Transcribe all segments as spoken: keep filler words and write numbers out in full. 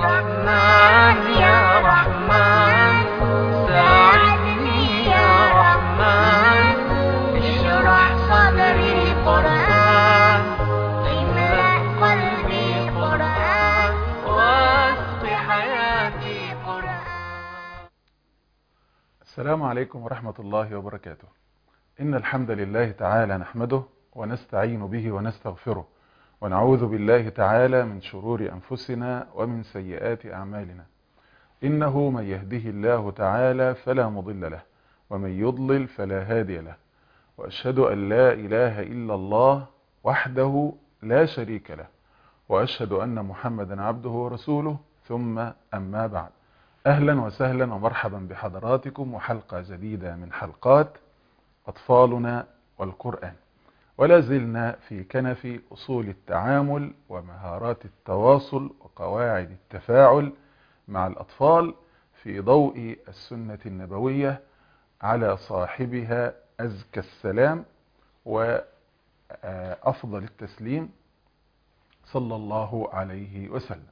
رحمن يا رحمن ساعدني يا رحمن اشرح صدري قرآن املأ قلبي قرآن واسق حياتي قرآن. السلام عليكم ورحمة الله وبركاته. إن الحمد لله تعالى نحمده ونستعين به ونستغفره ونعوذ بالله تعالى من شرور أنفسنا ومن سيئات أعمالنا. إنه من يهده الله تعالى فلا مضل له ومن يضلل فلا هادي له، وأشهد أن لا إله إلا الله وحده لا شريك له، وأشهد أن محمدا عبده ورسوله، ثم أما بعد. أهلا وسهلا ومرحبا بحضراتكم وحلقة جديدة من حلقات أطفالنا والقرآن، ولا زلنا في كنف أصول التعامل ومهارات التواصل وقواعد التفاعل مع الأطفال في ضوء السنة النبوية على صاحبها أزكى السلام وأفضل التسليم صلى الله عليه وسلم.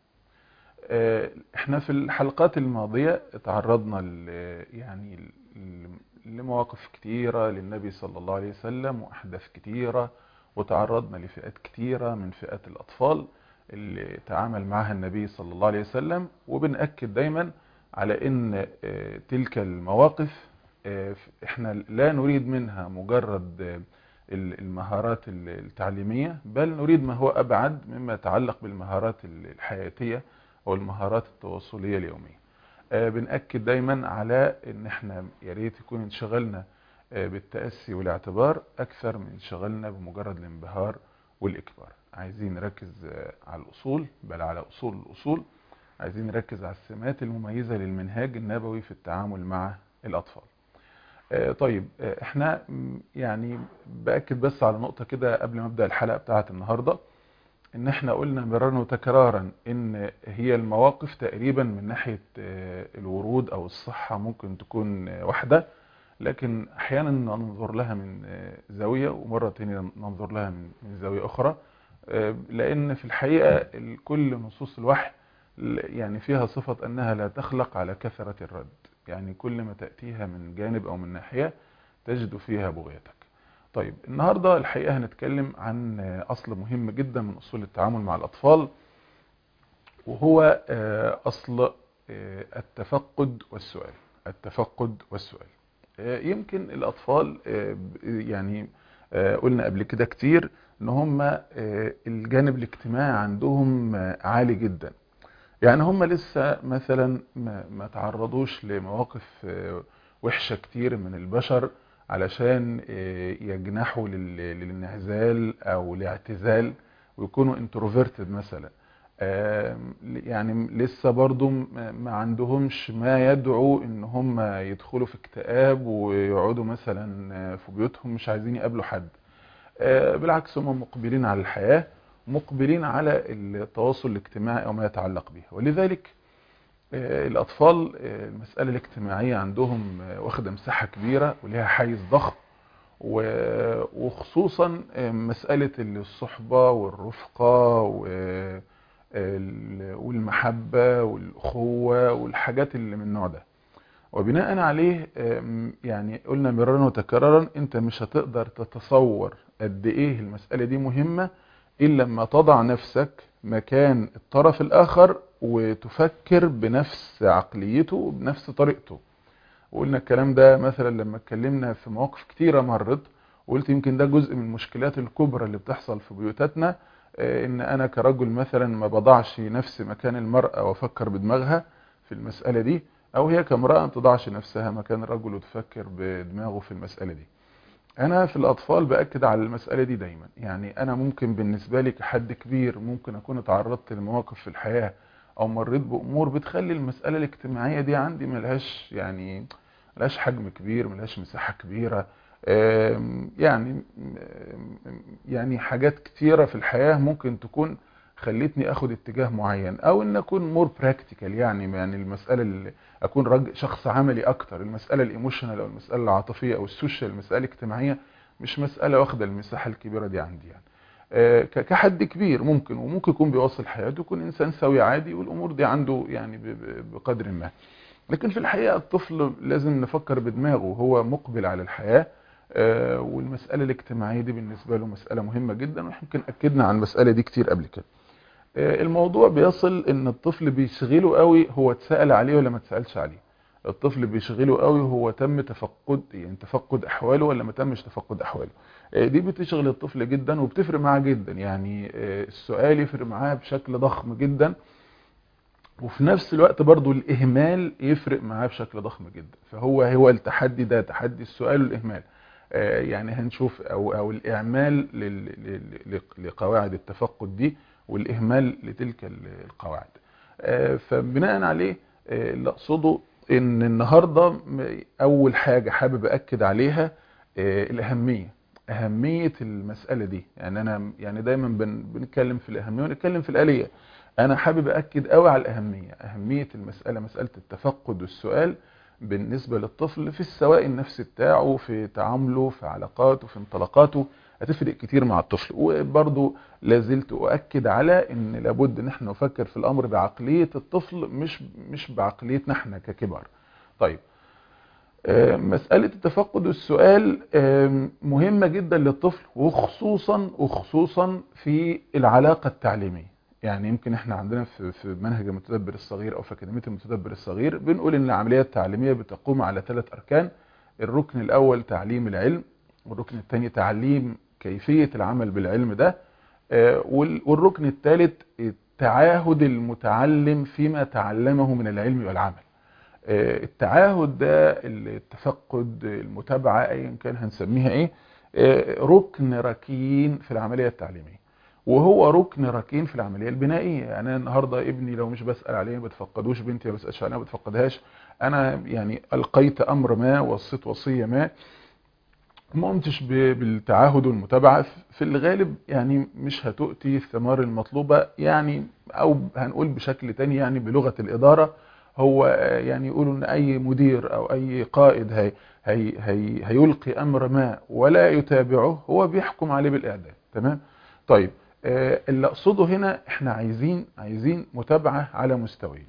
احنا في الحلقات الماضية تعرضنا يعني لمواقف كتيرة للنبي صلى الله عليه وسلم وأحداث كتيرة، وتعرضنا لفئات كتيرة من فئات الأطفال اللي تعامل معها النبي صلى الله عليه وسلم. وبنأكد دايما على ان تلك المواقف احنا لا نريد منها مجرد المهارات التعليمية، بل نريد ما هو أبعد مما يتعلق بالمهارات الحياتية والمهارات التواصلية اليومية. بنأكد دايما على ان احنا يا ريت يكون انشغلنا بالتأسي والاعتبار اكثر من انشغلنا بمجرد الانبهار والاكبار. عايزين نركز على الاصول، بل على اصول الاصول. عايزين نركز على السمات المميزة للمنهاج النبوي في التعامل مع الاطفال. طيب احنا يعني بأكد بس على نقطة كده قبل ما ابدأ الحلقة بتاعت النهاردة، ان احنا قلنا مرارا وتكرارا ان هي المواقف تقريبا من ناحية الورود او الصحة ممكن تكون واحدة، لكن احيانا ننظر لها من زاوية ومرة تانية ننظر لها من زاوية اخرى، لان في الحقيقة كل نصوص الوحي يعني فيها صفة انها لا تخلق على كثرة الرد، يعني كل ما تأتيها من جانب او من ناحية تجد فيها بغيتك. طيب النهاردة الحقيقة هنتكلم عن أصل مهم جدا من أصول التعامل مع الأطفال، وهو أصل التفقد والسؤال. التفقد والسؤال يمكن الأطفال يعني قلنا قبل كده كتير ان هم الجانب الاجتماعي عندهم عالي جدا، يعني هم لسه مثلا ما تعرضوش لمواقف وحشة كتير من البشر علشان يجنحوا للانعزال او الاعتزال ويكونوا انتروفيرتد مثلا. يعني لسه برضو ما عندهمش ما يدعو ان هم يدخلوا في اكتئاب ويقعدوا مثلا في بيوتهم مش عايزين يقابلوا حد. بالعكس هم مقبلين على الحياة، مقبلين على التواصل الاجتماعي او ما يتعلق به. ولذلك الأطفال المسألة الاجتماعية عندهم واخدة مساحة كبيرة ولها حيز ضخم، وخصوصا مسألة الصحبة والرفقة والمحبة والأخوة والحاجات اللي من النوع ده. وبناء عليه يعني قلنا مرارا وتكرارا انت مش هتقدر تتصور قد ايه المسألة دي مهمة إلا لما تضع نفسك مكان الطرف الآخر وتفكر بنفس عقليته وبنفس طريقته. وقلنا الكلام ده مثلا لما اتكلمنا في مواقف كتيرة مرت، وقلت يمكن ده جزء من المشكلات الكبرى اللي بتحصل في بيوتاتنا، ان انا كرجل مثلا ما بضعش نفسي مكان المرأة وافكر بدماغها في المسألة دي، او هي كامرأة ما تضعش نفسها مكان الرجل وتفكر بدماغه في المسألة دي. انا في الاطفال باكد على المسألة دي دايما. يعني انا ممكن بالنسبة لي كحد كبير ممكن اكون اتعرضت لمواقف في الحياة او مريت بامور بتخلي المسألة الاجتماعية دي عندي ملهاش يعني ملهاش حجم كبير، ملهاش مساحة كبيرة. يعني يعني حاجات كتيرة في الحياة ممكن تكون خلتني اخد اتجاه معين، او ان اكون مور براكتيكال، يعني يعني المسألة اللي اكون راجل شخص عملي اكتر. المسألة الايموشنال او المسألة العاطفية او السوشيال، المسألة الاجتماعية مش مسألة واخدة المساحة الكبيرة دي عندي يعني. آه، ك- كحد كبير ممكن، وممكن يكون بيواصل حياته، يكون انسان سوي عادي والامور دي عنده يعني ب- ب- بقدر ما. لكن في الحقيقة الطفل لازم نفكر بدماغه، هو مقبل على الحياة، آه، والمسألة الاجتماعية دي بالنسبة له مسألة مهمة جدا، ويمكن أكدنا عن المسألة دي كتير قبل كده. آه، الموضوع بيصل ان الطفل بيشغله قوي هو اتسأل عليه ولا ما اتسألش عليه. الطفل بيشغله قوي هو تم تفقد، يعني تفقد احواله ولا ما تمش تفقد احواله. آه، دي بتشغل الطفل جدا وبتفرق معاه جدا، يعني آه، السؤال يفرق معاه بشكل ضخم جدا، وفي نفس الوقت برضو الإهمال يفرق معاه بشكل ضخم جدا. فهو هو التحدي ده تحدي السؤال والإهمال. آه، يعني هنشوف أو أو الإعمال لل- لل- لل- لقواعد التفقد دي، والإهمال لتلك ال- القواعد. آه، فبناء عليه آه، اللي أقصده إن النهاردة م- أول حاجة حابب أكد عليها آه، الأهمية. أهمية المسألة دي، يعني أنا يعني دايما بن- بنتكلم في الأهمية ونتكلم في الآلية. انا حابب اكد قوي على الاهميه، اهميه المساله، مساله التفقد والسؤال بالنسبه للطفل في السواء النفسي بتاعه، في تعامله، في علاقاته، في انطلاقاته، هتفرق كتير مع الطفل. وبرضه لازلت اؤكد على ان لابد ان احنا نفكر في الامر بعقليه الطفل، مش مش بعقليتنا احنا ككبار. طيب، آه، مسألة التفقد والسؤال آه، مهمة جدا للطفل، وخصوصا وخصوصا في العلاقة التعليمية. يعني يمكن احنا عندنا في في منهج المتدبر الصغير او في اكاديمية المتدبر الصغير بنقول ان العملية التعليمية بتقوم على ثلاث اركان. الركن الاول تعليم العلم، والركن الثاني تعليم كيفية العمل بالعلم ده، آه، وال- والركن الثالث تعاهد المتعلم فيما تعلمه من العلم والعمل. آه، التعاهد ده، التفقد، المتابعة، ايا كان هنسميها ايه، آه، ركن ركين في العملية التعليمية، وهو ركن ركين في العملية البنائية. يعني انا النهاردة ابني لو مش بسأل عليه ما بتفقدوش، بنتي ما بسألش عليها ما بتفقدهاش، انا يعني القيت امر ما، وصيت وصية ما، ما قمتش ب- بالتعاهد والمتابعة، في الغالب يعني مش هتؤتي الثمار المطلوبة. يعني او هنقول بشكل تاني، يعني بلغة الإدارة، هو آه، يعني يقولوا ان اي مدير او اي قائد هي هي هي هيلقي امر ما ولا يتابعه، هو بيحكم عليه بالاعدام. تمام. طيب، آه، اللي اقصده هنا احنا عايزين عايزين متابعة على مستويين.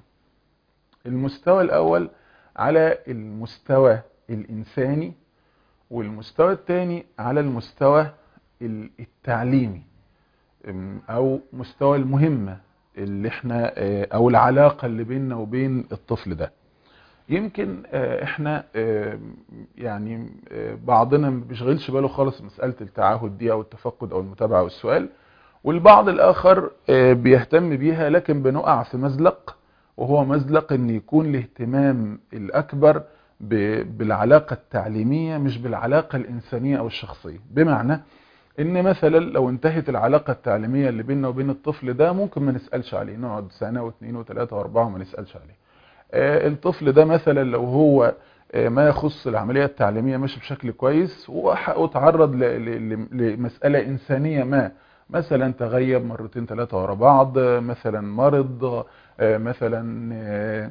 المستوى الاول على المستوى الانساني، والمستوى الثاني على المستوى ال- التعليمي، أم، او مستوى المهمة اللي احنا آه، او العلاقة اللي بيننا وبين الطفل ده. يمكن آه، احنا آه، يعني آه، بعضنا ما بيشغلش باله خالص مسألة التعاهد دي او التفقد او المتابعة والسؤال، والبعض الاخر آه، بيهتم بيها، لكن بنقع في مزلق، وهو مزلق ان يكون الاهتمام الاكبر ب- بالعلاقة التعليمية مش بالعلاقة الانسانية او الشخصية. بمعنى ان مثلا لو انتهت العلاقة التعليمية اللي بيننا وبين الطفل ده، ممكن ما نسألش عليه، نقعد سنة واثنين وثلاثة واربعة وما نسألش عليه. آه، الطفل ده مثلا لو هو آه، ما يخص العملية التعليمية ماشي بشكل كويس، وتعرض ل- ل- ل- لمسألة إنسانية ما، مثلا تغيب مرتين ثلاثة ورا بعض، آه، مثلا مرض، آه، مثلا آه،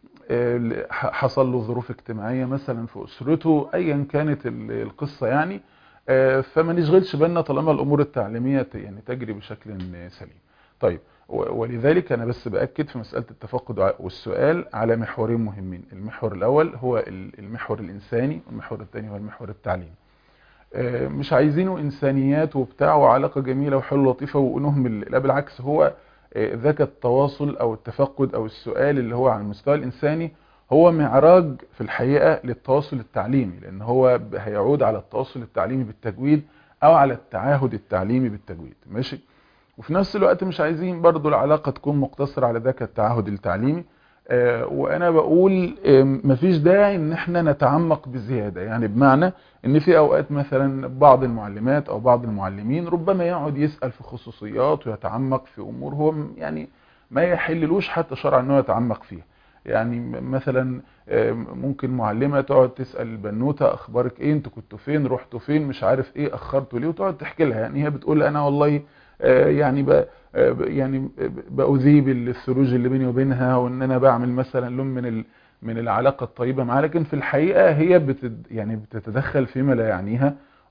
آه، حصل له ظروف اجتماعية مثلا في أسرته، أيا كانت ال- القصة يعني، آه، فما نشغلش بالنا طالما الأمور التعليمية ت- يعني تجري بشكل سليم. طيب، و- ولذلك أنا بس بأكد في مسألة التفقد ع- والسؤال على محورين مهمين. المحور الأول هو ال- المحور الإنساني، والمحور الثاني هو المحور التعليمي. آه، مش عايزينه إنسانيات وبتاع وعلاقة جميلة وحلوة لطيفة ونهمل، لا بالعكس، هو آه، ذاك التواصل أو التفقد أو السؤال اللي هو على المستوى الإنساني هو معراج في الحقيقة للتواصل التعليمي، لأن هو ب- هيعود على التواصل التعليمي بالتجويد أو على التعاهد التعليمي بالتجويد. ماشي. وفي نفس الوقت مش عايزين برضو العلاقة تكون مقتصرة على ذاك التعاهد التعليمي. آه، وانا بقول آه، مفيش داعي ان احنا نتعمق بزيادة، يعني بمعنى ان في اوقات مثلا بعض المعلمات او بعض المعلمين ربما يقعد يسأل في خصوصيات ويتعمق في امور هو م- يعني ما يحللوش حتى شرعا انه يتعمق فيها. يعني م- مثلا آه، ممكن معلمة تقعد تسأل البنوتة اخبارك ايه، انتوا كنتوا فين، رحتوا فين، مش عارف ايه، اخرتوا ليه، وتقعد تحكي لها. يعني هي بتقول انا والله آه، يعني ب آه، ب- يعني بأذيب الثلوج اللي بيني وبينها، وان انا بعمل مثلا لون من ال من العلاقة الطيبة معاها، لكن في الحقيقة هي بتد يعني بتتدخل فيما لا يعنيها،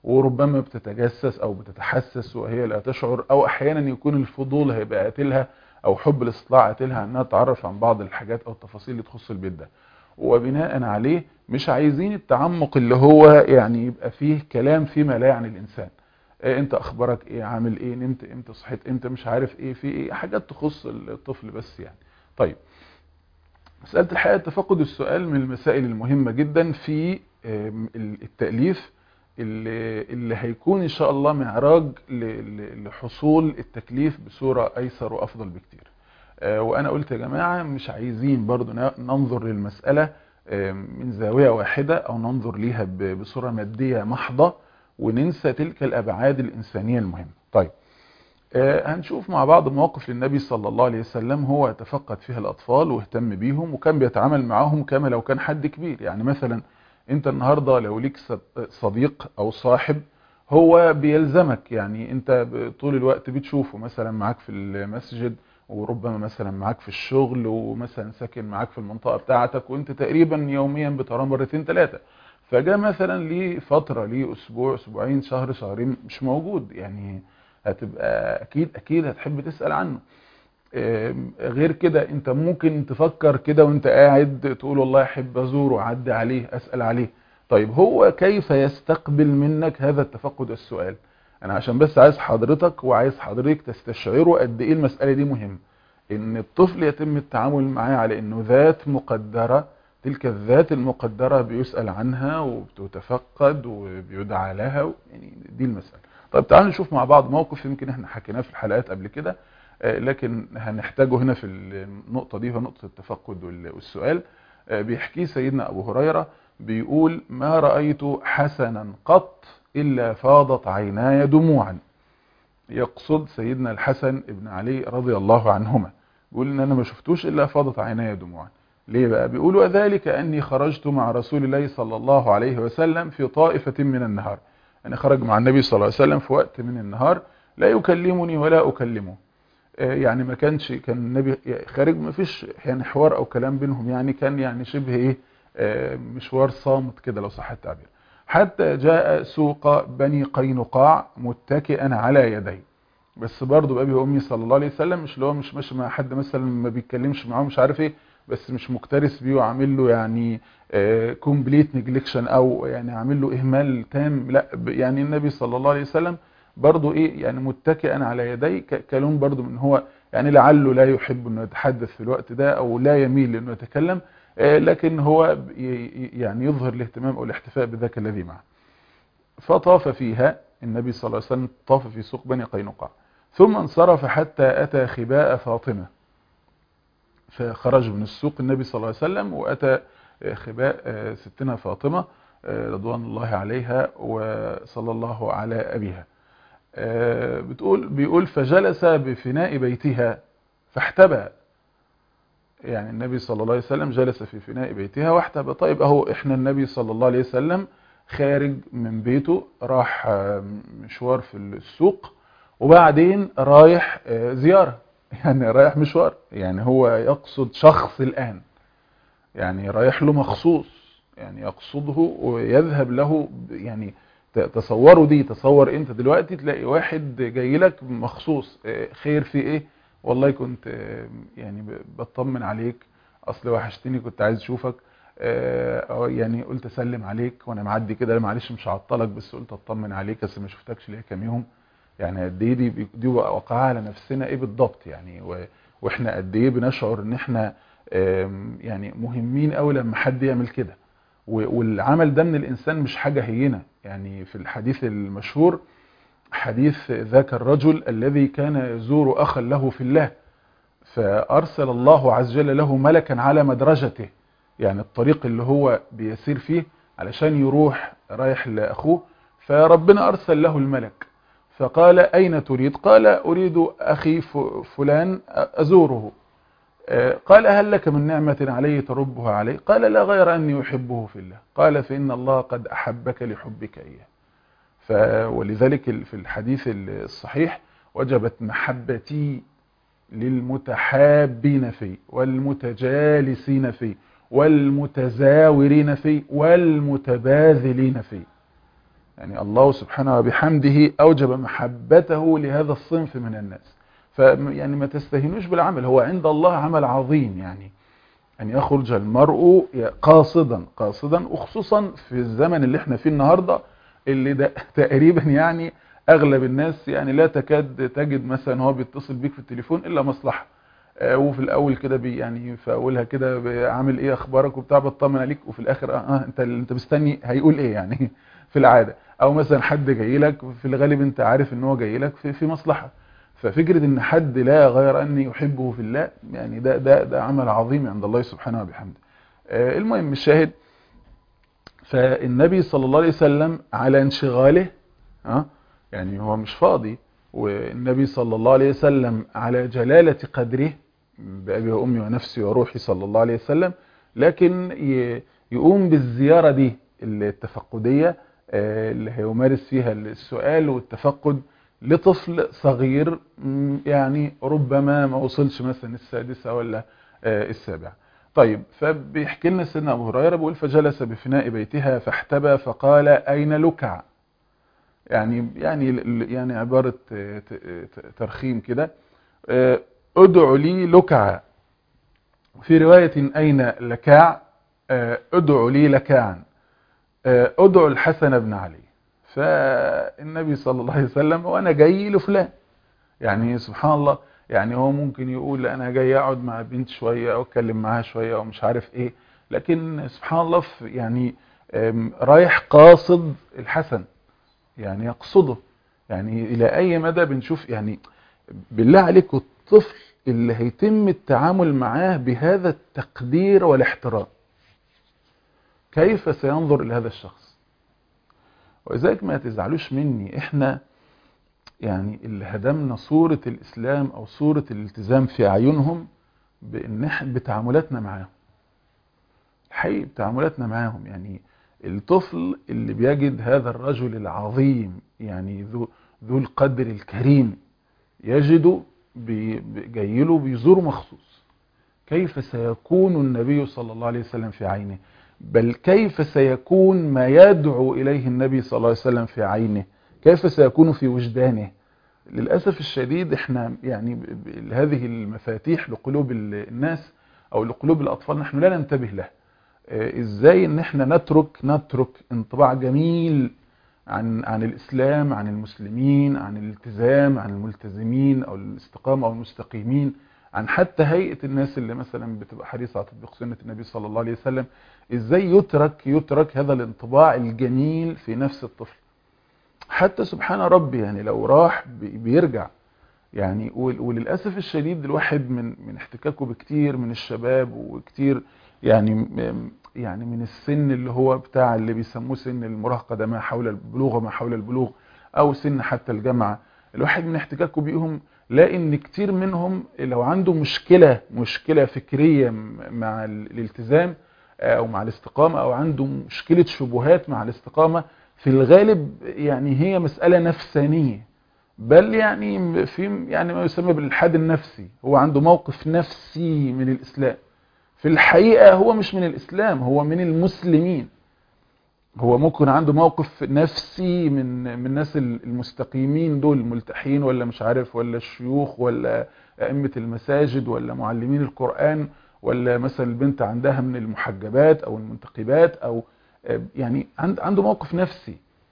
وربما بتتجسس او بتتحسس وهي لا تشعر، او احيانا يكون الفضول هيبقى قاتلها او حب الاستطلاع قاتلها انها تعرف عن بعض الحاجات او التفاصيل اللي تخص البيت ده. وبناء عليه مش عايزين التعمق اللي هو يعني يبقى فيه كلام فيما لا يعني الانسان. إيه انت اخبارك ايه، عامل ايه، نمت امتى، صحيت امتى، مش عارف ايه، في ايه، حاجات تخص الطفل بس يعني. طيب مسألة الحقيقة تفقد السؤال من المسائل المهمة جدا في التأليف اللي, اللي هيكون ان شاء الله معراج لحصول التكليف بصورة ايسر وافضل بكتير. وانا قلت يا جماعة مش عايزين برضو ننظر للمسألة من زاوية واحدة او ننظر ليها بصورة مادية محضة وننسى تلك الابعاد الانسانية المهمة. طيب هنشوف مع بعض مواقف للنبي صلى الله عليه وسلم هو تفقد فيها الأطفال واهتم بيهم وكان بيتعامل معهم كما لو كان حد كبير. يعني مثلا انت النهاردة لو ليك صديق او صاحب هو بيلزمك، يعني انت طول الوقت بتشوفه مثلا معاك في المسجد وربما مثلا معاك في الشغل ومثلا ساكن معاك في المنطقة بتاعتك وانت تقريبا يوميا بتراه مرتين ثلاثة، فجاء مثلا ليه فترة، ليه اسبوع، اسبوعين، شهر، شهرين مش موجود، يعني هتبقى اكيد اكيد هتحب تسأل عنه. غير كده انت ممكن تفكر كده وانت قاعد تقول والله احب ازوره، اعدي عليه، اسأل عليه. طيب هو كيف يستقبل منك هذا التفقد السؤال؟ انا عشان بس عايز حضرتك وعايز حضرتك تستشعروا قد ايه المسألة دي مهمة، ان الطفل يتم التعامل معاه على انه ذات مقدرة، تلك الذات المقدرة بيسأل عنها وبتتفقد وبيدعى لها، يعني دي المسألة. طيب تعالوا نشوف مع بعض موقف يمكن احنا حكيناه في الحلقات قبل كده لكن هنحتاجه هنا في النقطة دي، ونقطة التفقد والسؤال. بيحكي سيدنا أبو هريرة بيقول ما رأيت حسنا قط إلا فاضت عيناي دموعا. يقصد سيدنا الحسن ابن علي رضي الله عنهما، بيقول ان انا ما شفتوش إلا فاضت عيناي دموعا. ليه بقى؟ بيقول وذلك أني خرجت مع رسول الله صلى الله عليه وسلم في طائفة من النهار. أنا خرج مع النبي صلى الله عليه وسلم في وقت من النهار لا يكلمني ولا أكلمه، يعني ما كانش كان النبي خارج ما فيش يعني حوار أو كلام بينهم، يعني كان يعني شبه إيه مشوار صامت كده لو صح التعبير. حتى جاء سوق بني قينقاع متكئا على يدي، بس برضه بأبي وأمي صلى الله عليه وسلم مش اللي هو مش ماشي مع حد مثلا ما بيتكلمش معاه مش عارف ايه، بس مش مكترث بيه وعامل له يعني كومبليت نيجليكشن او يعني عامل له اهمال تام، لا يعني النبي صلى الله عليه وسلم برضه ايه يعني متكئا على يدي، كلون برضه من هو يعني لعله لا يحب انه يتحدث في الوقت ده او لا يميل انه يتكلم، لكن هو يعني يظهر الاهتمام او الاحتفاء بذاك الذي معه. فطاف فيها النبي صلى الله عليه وسلم، طاف في سوق بني قينقاع ثم انصرف حتى أتى خباء فاطمة. فخرج من السوق النبي صلى الله عليه وسلم وأتى خباء ستنا فاطمة رضوان الله عليها وصلى الله على أبيها. بتقول بيقول فجلس بفناء بيتها فاحتبى، يعني النبي صلى الله عليه وسلم جلس في فناء بيتها واحتبى. طيب اهو احنا النبي صلى الله عليه وسلم خارج من بيته راح مشوار في السوق وبعدين رايح زيارة، يعني رايح مشوار، يعني هو يقصد شخص الآن، يعني رايح له مخصوص، يعني يقصده ويذهب له. يعني تصوروا دي، تصور انت دلوقتي تلاقي واحد جاي لك مخصوص، خير في ايه؟ والله كنت يعني بطمن عليك، اصل وحشتني كنت عايز اشوفك، يعني قلت اسلم عليك وانا معدي كده، معلش مش هعطلك بس قلت اطمن عليك بس ما شفتكش ليه كام يوم. يعني قد ايه دي دي وقعها على نفسنا ايه بالضبط يعني، واحنا قد ايه بنشعر ان احنا يعني مهمين قوي لما حد يعمل كده. والعمل ده من الانسان مش حاجه هينه، يعني في الحديث المشهور حديث ذاك الرجل الذي كان يزور اخا له في الله، فارسل الله عز وجل له ملكا على مدرجته، يعني الطريق اللي هو بيسير فيه علشان يروح رايح لاخوه، فربنا ارسل له الملك فقال اين تريد؟ قال اريد اخي فلان ازوره. قال هل لك من نعمة علي تربها عليه؟ قال لا غير اني احبه في الله. قال فان الله قد احبك لحبك اياه. ولذلك في الحديث الصحيح وجبت محبتي للمتحابين فيه والمتجالسين فيه والمتزاورين فيه والمتباذلين فيه. يعني الله سبحانه وبحمده أوجب محبته لهذا الصنف من الناس. فيعني ما تستهينوش بالعمل، هو عند الله عمل عظيم، يعني أن يخرج المرء قاصدا قاصدا، وخصوصا في الزمن اللي احنا فيه النهاردة، اللي ده تقريبا يعني أغلب الناس يعني لا تكاد تجد مثلا هو بيتصل بيك في التليفون إلا مصلحة. آه وفي الأول كده بي يعني في أولها كده عامل إيه أخبارك وبتاع، بطمن عليك، وفي الآخر آه, آه أنت أنت مستني هيقول إيه يعني في العادة. أو مثلا حد جاي لك في الغالب أنت عارف إن هو جاي لك في, في مصلحة. ففكرة ان حد لا غير اني يحبه في الله، يعني ده ده ده عمل عظيم عند الله سبحانه وبحمده. آه المهم الشاهد، فالنبي صلى الله عليه وسلم على انشغاله، ها يعني هو مش فاضي، والنبي صلى الله عليه وسلم على جلالة قدره بأبي وأمي ونفسي وروحي صلى الله عليه وسلم، لكن يقوم بالزيارة دي التفقدية اللي هيمارس فيها السؤال والتفقد لطفل صغير، يعني ربما ما وصلش مثلا السادسة ولا السابعة. طيب، فبيحكي لنا سيدنا أبو هريرة بيقول فجلس بفناء بيتها فاحتبى فقال أين لكع؟ يعني يعني يعني عبارة ترخيم كده، ادعو لي لكع، في رواية أين لكاع، ادعو لي لكاعا، ادعو الحسن بن علي. فالنبي صلى الله عليه وسلم وانا جاي لفلان، يعني سبحان الله، يعني هو ممكن يقول انا جاي اقعد مع بنت شويه او اتكلم معاها شويه او مش عارف ايه، لكن سبحان الله يعني رايح قاصد الحسن، يعني يقصده. يعني الى اي مدى بنشوف، يعني بالله عليكم الطفل اللي هيتم التعامل معاه بهذا التقدير والاحترام كيف سينظر الى هذا الشخص؟ ولذلك ما تزعلوش مني، احنا يعني اللي هدمنا صورة الإسلام أو صورة الالتزام في أعينهم بإن بتعاملاتنا معاهم. الحقيقة بتعاملاتنا معاهم، يعني الطفل اللي بيجد هذا الرجل العظيم، يعني ذو ذو القدر الكريم، يجده جايله بيزوره مخصوص، كيف سيكون النبي صلى الله عليه وسلم في عينه؟ بل كيف سيكون ما يدعو إليه النبي صلى الله عليه وسلم في عينه؟ كيف سيكون في وجدانه؟ للأسف الشديد احنا يعني هذه المفاتيح لقلوب الناس أو لقلوب الأطفال نحن لا ننتبه لها. ازاي ان احنا نترك نترك انطباع جميل عن عن الإسلام، عن المسلمين، عن الالتزام، عن الملتزمين أو الاستقامة أو المستقيمين، عن حتى هيئة الناس اللي مثلا بتبقى حريصة على تطبيق سنة النبي صلى الله عليه وسلم. ازاي يترك يترك هذا الانطباع الجميل في نفس الطفل؟ حتى سبحان ربي يعني لو راح بيرجع، يعني وللأسف الشديد الواحد من من احتكاكه بكتير من الشباب وكتير يعني يعني من السن اللي هو بتاع اللي بيسموه سن المراهقة، ده ما حول البلوغ وما حول البلوغ، او سن حتى الجامعة، الواحد من احتكاكه بيهم لا ان كتير منهم لو عنده مشكلة مشكلة فكرية مع الالتزام او مع الاستقامة، او عنده مشكلة شبهات مع الاستقامة، في الغالب يعني هي مسألة نفسانية، بل يعني في يعني ما يسمى بالإلحاد النفسي، هو عنده موقف نفسي من الإسلام، في الحقيقة هو مش من الإسلام، هو من المسلمين. هو ممكن عنده موقف نفسي من من الناس المستقيمين دول، الملتحين ولا مش عارف، ولا الشيوخ ولا أئمة المساجد ولا معلمين القرآن، ولا مثلا البنت عندها من المحجبات أو المنتقبات، أو يعني عنده موقف نفسي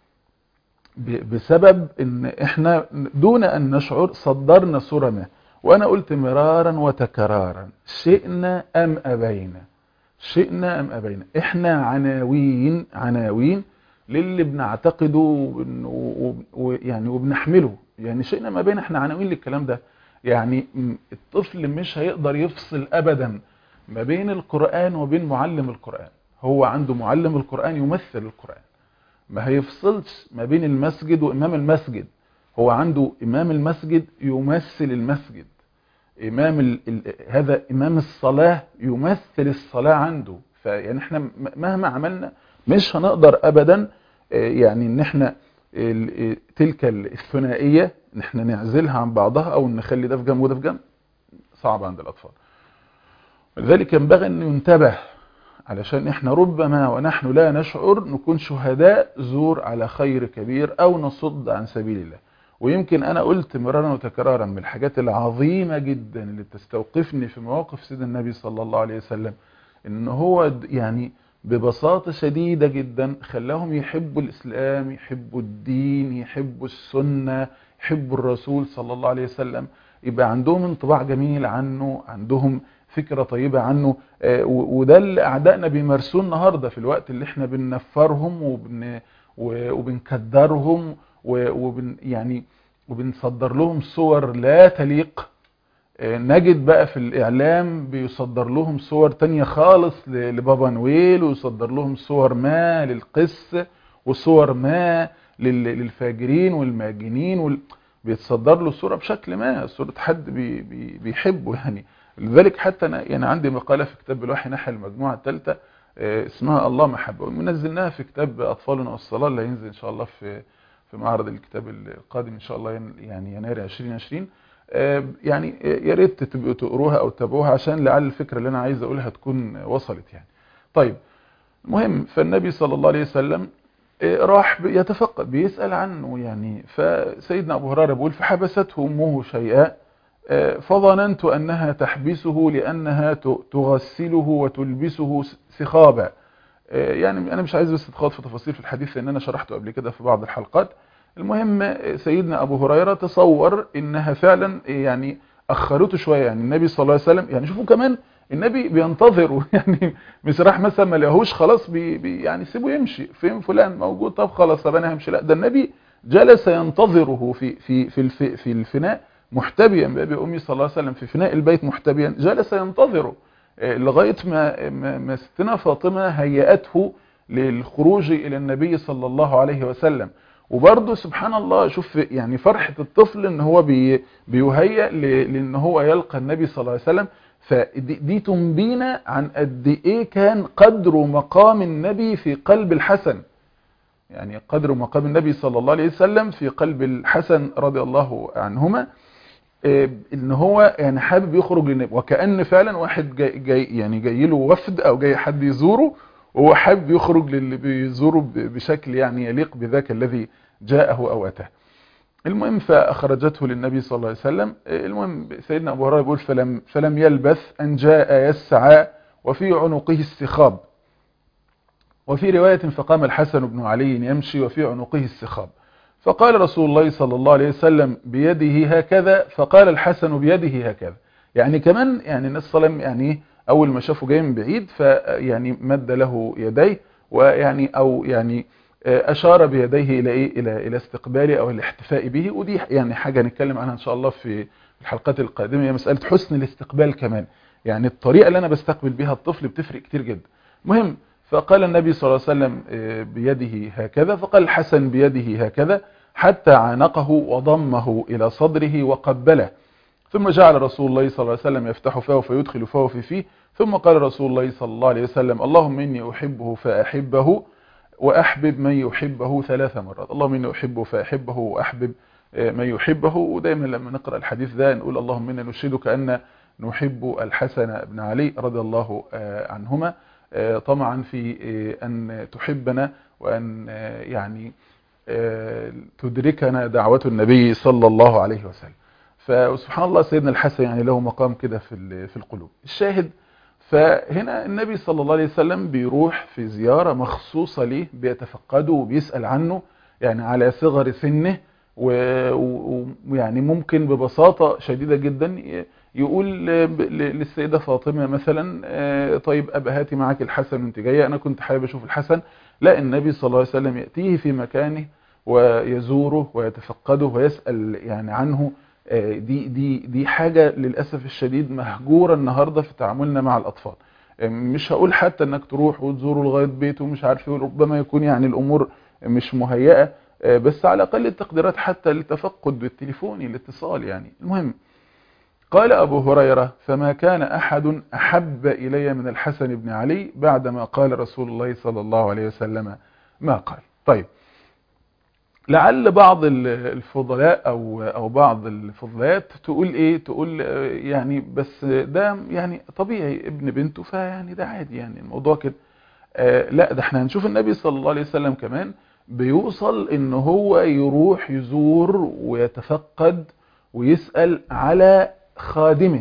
بسبب ان احنا دون ان نشعر صدرنا صورة ما. وانا قلت مرارا وتكرارا، شئنا ام ابينا، شئنا ام ابينا، احنا عناوين عناوين للي بنعتقده ويعني وبنحمله، يعني شئنا ام ابينا، احنا عناوين للكلام ده. يعني الطفل مش هيقدر يفصل ابدا ما بين القرآن وبين معلم القرآن، هو عنده معلم القرآن يمثل القرآن، ما هيفصلش ما بين المسجد وإمام المسجد، هو عنده إمام المسجد يمثل المسجد، إمام ال... ال... هذا إمام الصلاة يمثل الصلاة عنده. فيعني احنا مهما عملنا مش هنقدر أبدا يعني ان احنا تلك الثنائية ان احنا نعزلها عن بعضها او نخلي ده في جنب وده في جنب، صعب عند الأطفال. لذلك ينبغي أن ينتبه علشان احنا ربما ونحن لا نشعر نكون شهداء زور على خير كبير او نصد عن سبيل الله. ويمكن انا قلت مرارا وتكرارا من الحاجات العظيمة جدا اللي بتستوقفني في مواقف سيدنا النبي صلى الله عليه وسلم ان هو يعني ببساطة شديدة جدا خلاهم يحبوا الاسلام، يحبوا الدين، يحبوا السنة، يحبوا الرسول صلى الله عليه وسلم، يبقى عندهم انطباع جميل عنه، عندهم فكرة طيبة عنه. وده اللي أعدائنا بيمارسوه النهاردة في الوقت اللي احنا بننفرهم وبن وبنكدرهم وبن يعني وبنصدر لهم صور لا تليق. نجد بقى في الإعلام بيصدر لهم صور تانية خالص لبابا نويل، ويصدر لهم صور ما للقس، وصور ما للفاجرين والماجنين وال... بيتصدر له صورة بشكل ما، صورة حد بي بي بيحبه يعني. لذلك حتى أنا يعني عندي مقالة في كتاب الوحي نحل المجموعة الثالثة اسمها الله محبة، ومنزلناها في كتاب أطفالنا والصلاة اللي هينزل إن شاء الله في في معرض الكتاب القادم إن شاء الله يعني يناير عشرين عشرين. يعني يا ريت تبقوا تقروها أو تتابعوها عشان لعل الفكرة اللي أنا عايز أقولها تكون وصلت يعني. طيب المهم، فالنبي صلى الله عليه وسلم راح يتفقد بيسأل عنه يعني. فسيدنا أبو هريرة بيقول فحبسته أمه شيئا فظننت أنها تحبسه لأنها تغسله وتلبسه سخابا. يعني أنا مش عايز بس اتخاض في تفاصيل في الحديث لأن أنا شرحته قبل كده في بعض الحلقات. المهم سيدنا أبو هريرة تصور إنها فعلا يعني أخرته شوية. يعني النبي صلى الله عليه وسلم يعني شوفوا كمان النبي بينتظر يعني مش راح مثلا ما لقاهوش خلاص بي بي يعني سيبه يمشي، فين فلان موجود طب خلاص طب انا همشي. لا ده النبي جلس ينتظره في في في الف في الفناء محتبيا بأبي أمي صلى الله عليه وسلم في فناء البيت محتبيا، جلس ينتظره لغاية ما ما ستنا فاطمة هيأته للخروج إلى النبي صلى الله عليه وسلم. وبرضه سبحان الله شوف يعني فرحة الطفل ان هو بي بيهيأ لان هو يلقى النبي صلى الله عليه وسلم. فدي تنبينا عن قد ايه كان قدر مقام النبي في قلب الحسن، يعني قدر مقام النبي صلى الله عليه وسلم في قلب الحسن رضي الله عنهما، ان هو يعني حابب يخرج للنبي، وكأن فعلا واحد جاي, جاي يعني جاي له وفد او جاي حد يزوره وهو حابب يخرج للي بيزوره بشكل يعني يليق بذاك الذي جاءه او اتاه. المهم فأخرجته للنبي صلى الله عليه وسلم. المهم سيدنا أبو هريرة يقول فلم, فلم يلبث أن جاء يسعى وفي عنقه السخاب، وفي رواية فقام الحسن بن علي يمشي وفي عنقه السخاب، فقال رسول الله صلى الله عليه وسلم بيده هكذا، فقال الحسن بيده هكذا. يعني كمان يعني الناس صلى الله عليه وسلم يعني أول ما شافه جاي من بعيد فيعني مد له يديه ويعني أو يعني أشار بيديه إلى إيه إلى إلى استقباله أو الاحتفاء به. ودي يعني حاجة نتكلم عنها إن شاء الله في الحلقات القادمة، هي مسألة حسن الاستقبال كمان، يعني الطريقة اللي أنا بستقبل بها الطفل بتفرق كتير جدا. مهم فقال النبي صلى الله عليه وسلم بيده هكذا، فقال الحسن بيده هكذا حتى عانقه وضمه إلى صدره وقبله، ثم جعل رسول الله صلى الله عليه وسلم يفتح فاه فيدخل فاه في فيه، ثم قال رسول الله صلى الله عليه وسلم اللهم إني أحبه فأحبه وأحبب من يحبه ثلاث مرات، اللهم إني أحبه فأحبه وأحبب من يحبه. ودايما لما نقرأ الحديث ده نقول اللهم إنا نشهدك أن نحب الحسن بن علي رضي الله عنهما طمعا في أن تحبنا وأن يعني تدركنا دعوة النبي صلى الله عليه وسلم. فسبحان الله سيدنا الحسن يعني له مقام كده في في القلوب. الشاهد فهنا النبي صلى الله عليه وسلم بيروح في زيارة مخصوصة ليه، بيتفقده وبيسأل عنه يعني على صغر سنه، ويعني ممكن ببساطة شديدة جدا يقول للسيدة فاطمة مثلا طيب أبا هاتي معك الحسن وانت جاية، أنا كنت حابب أشوف الحسن. لا، النبي صلى الله عليه وسلم يأتيه في مكانه ويزوره ويتفقده ويسأل يعني عنه. دي دي دي حاجة للأسف الشديد مهجورة النهاردة في تعاملنا مع الأطفال. مش هقول حتى انك تروح وتزوره لغاية بيته ومش عارف ايه، ربما يكون يعني الأمور مش مهيئة، بس على أقل التقديرات حتى للتفقد بالتليفون الاتصال يعني. المهم قال أبو هريرة فما كان أحد أحب إلي من الحسن بن علي بعدما قال رسول الله صلى الله عليه وسلم ما قال. طيب لعل بعض الفضلاء او او بعض الفضلات تقول ايه، تقول يعني بس ده يعني طبيعي ابن بنته، فيعني ده عادي يعني الموضوع كده. آه لا، ده احنا هنشوف النبي صلى الله عليه وسلم كمان بيوصل ان هو يروح يزور ويتفقد ويسأل على خادمه،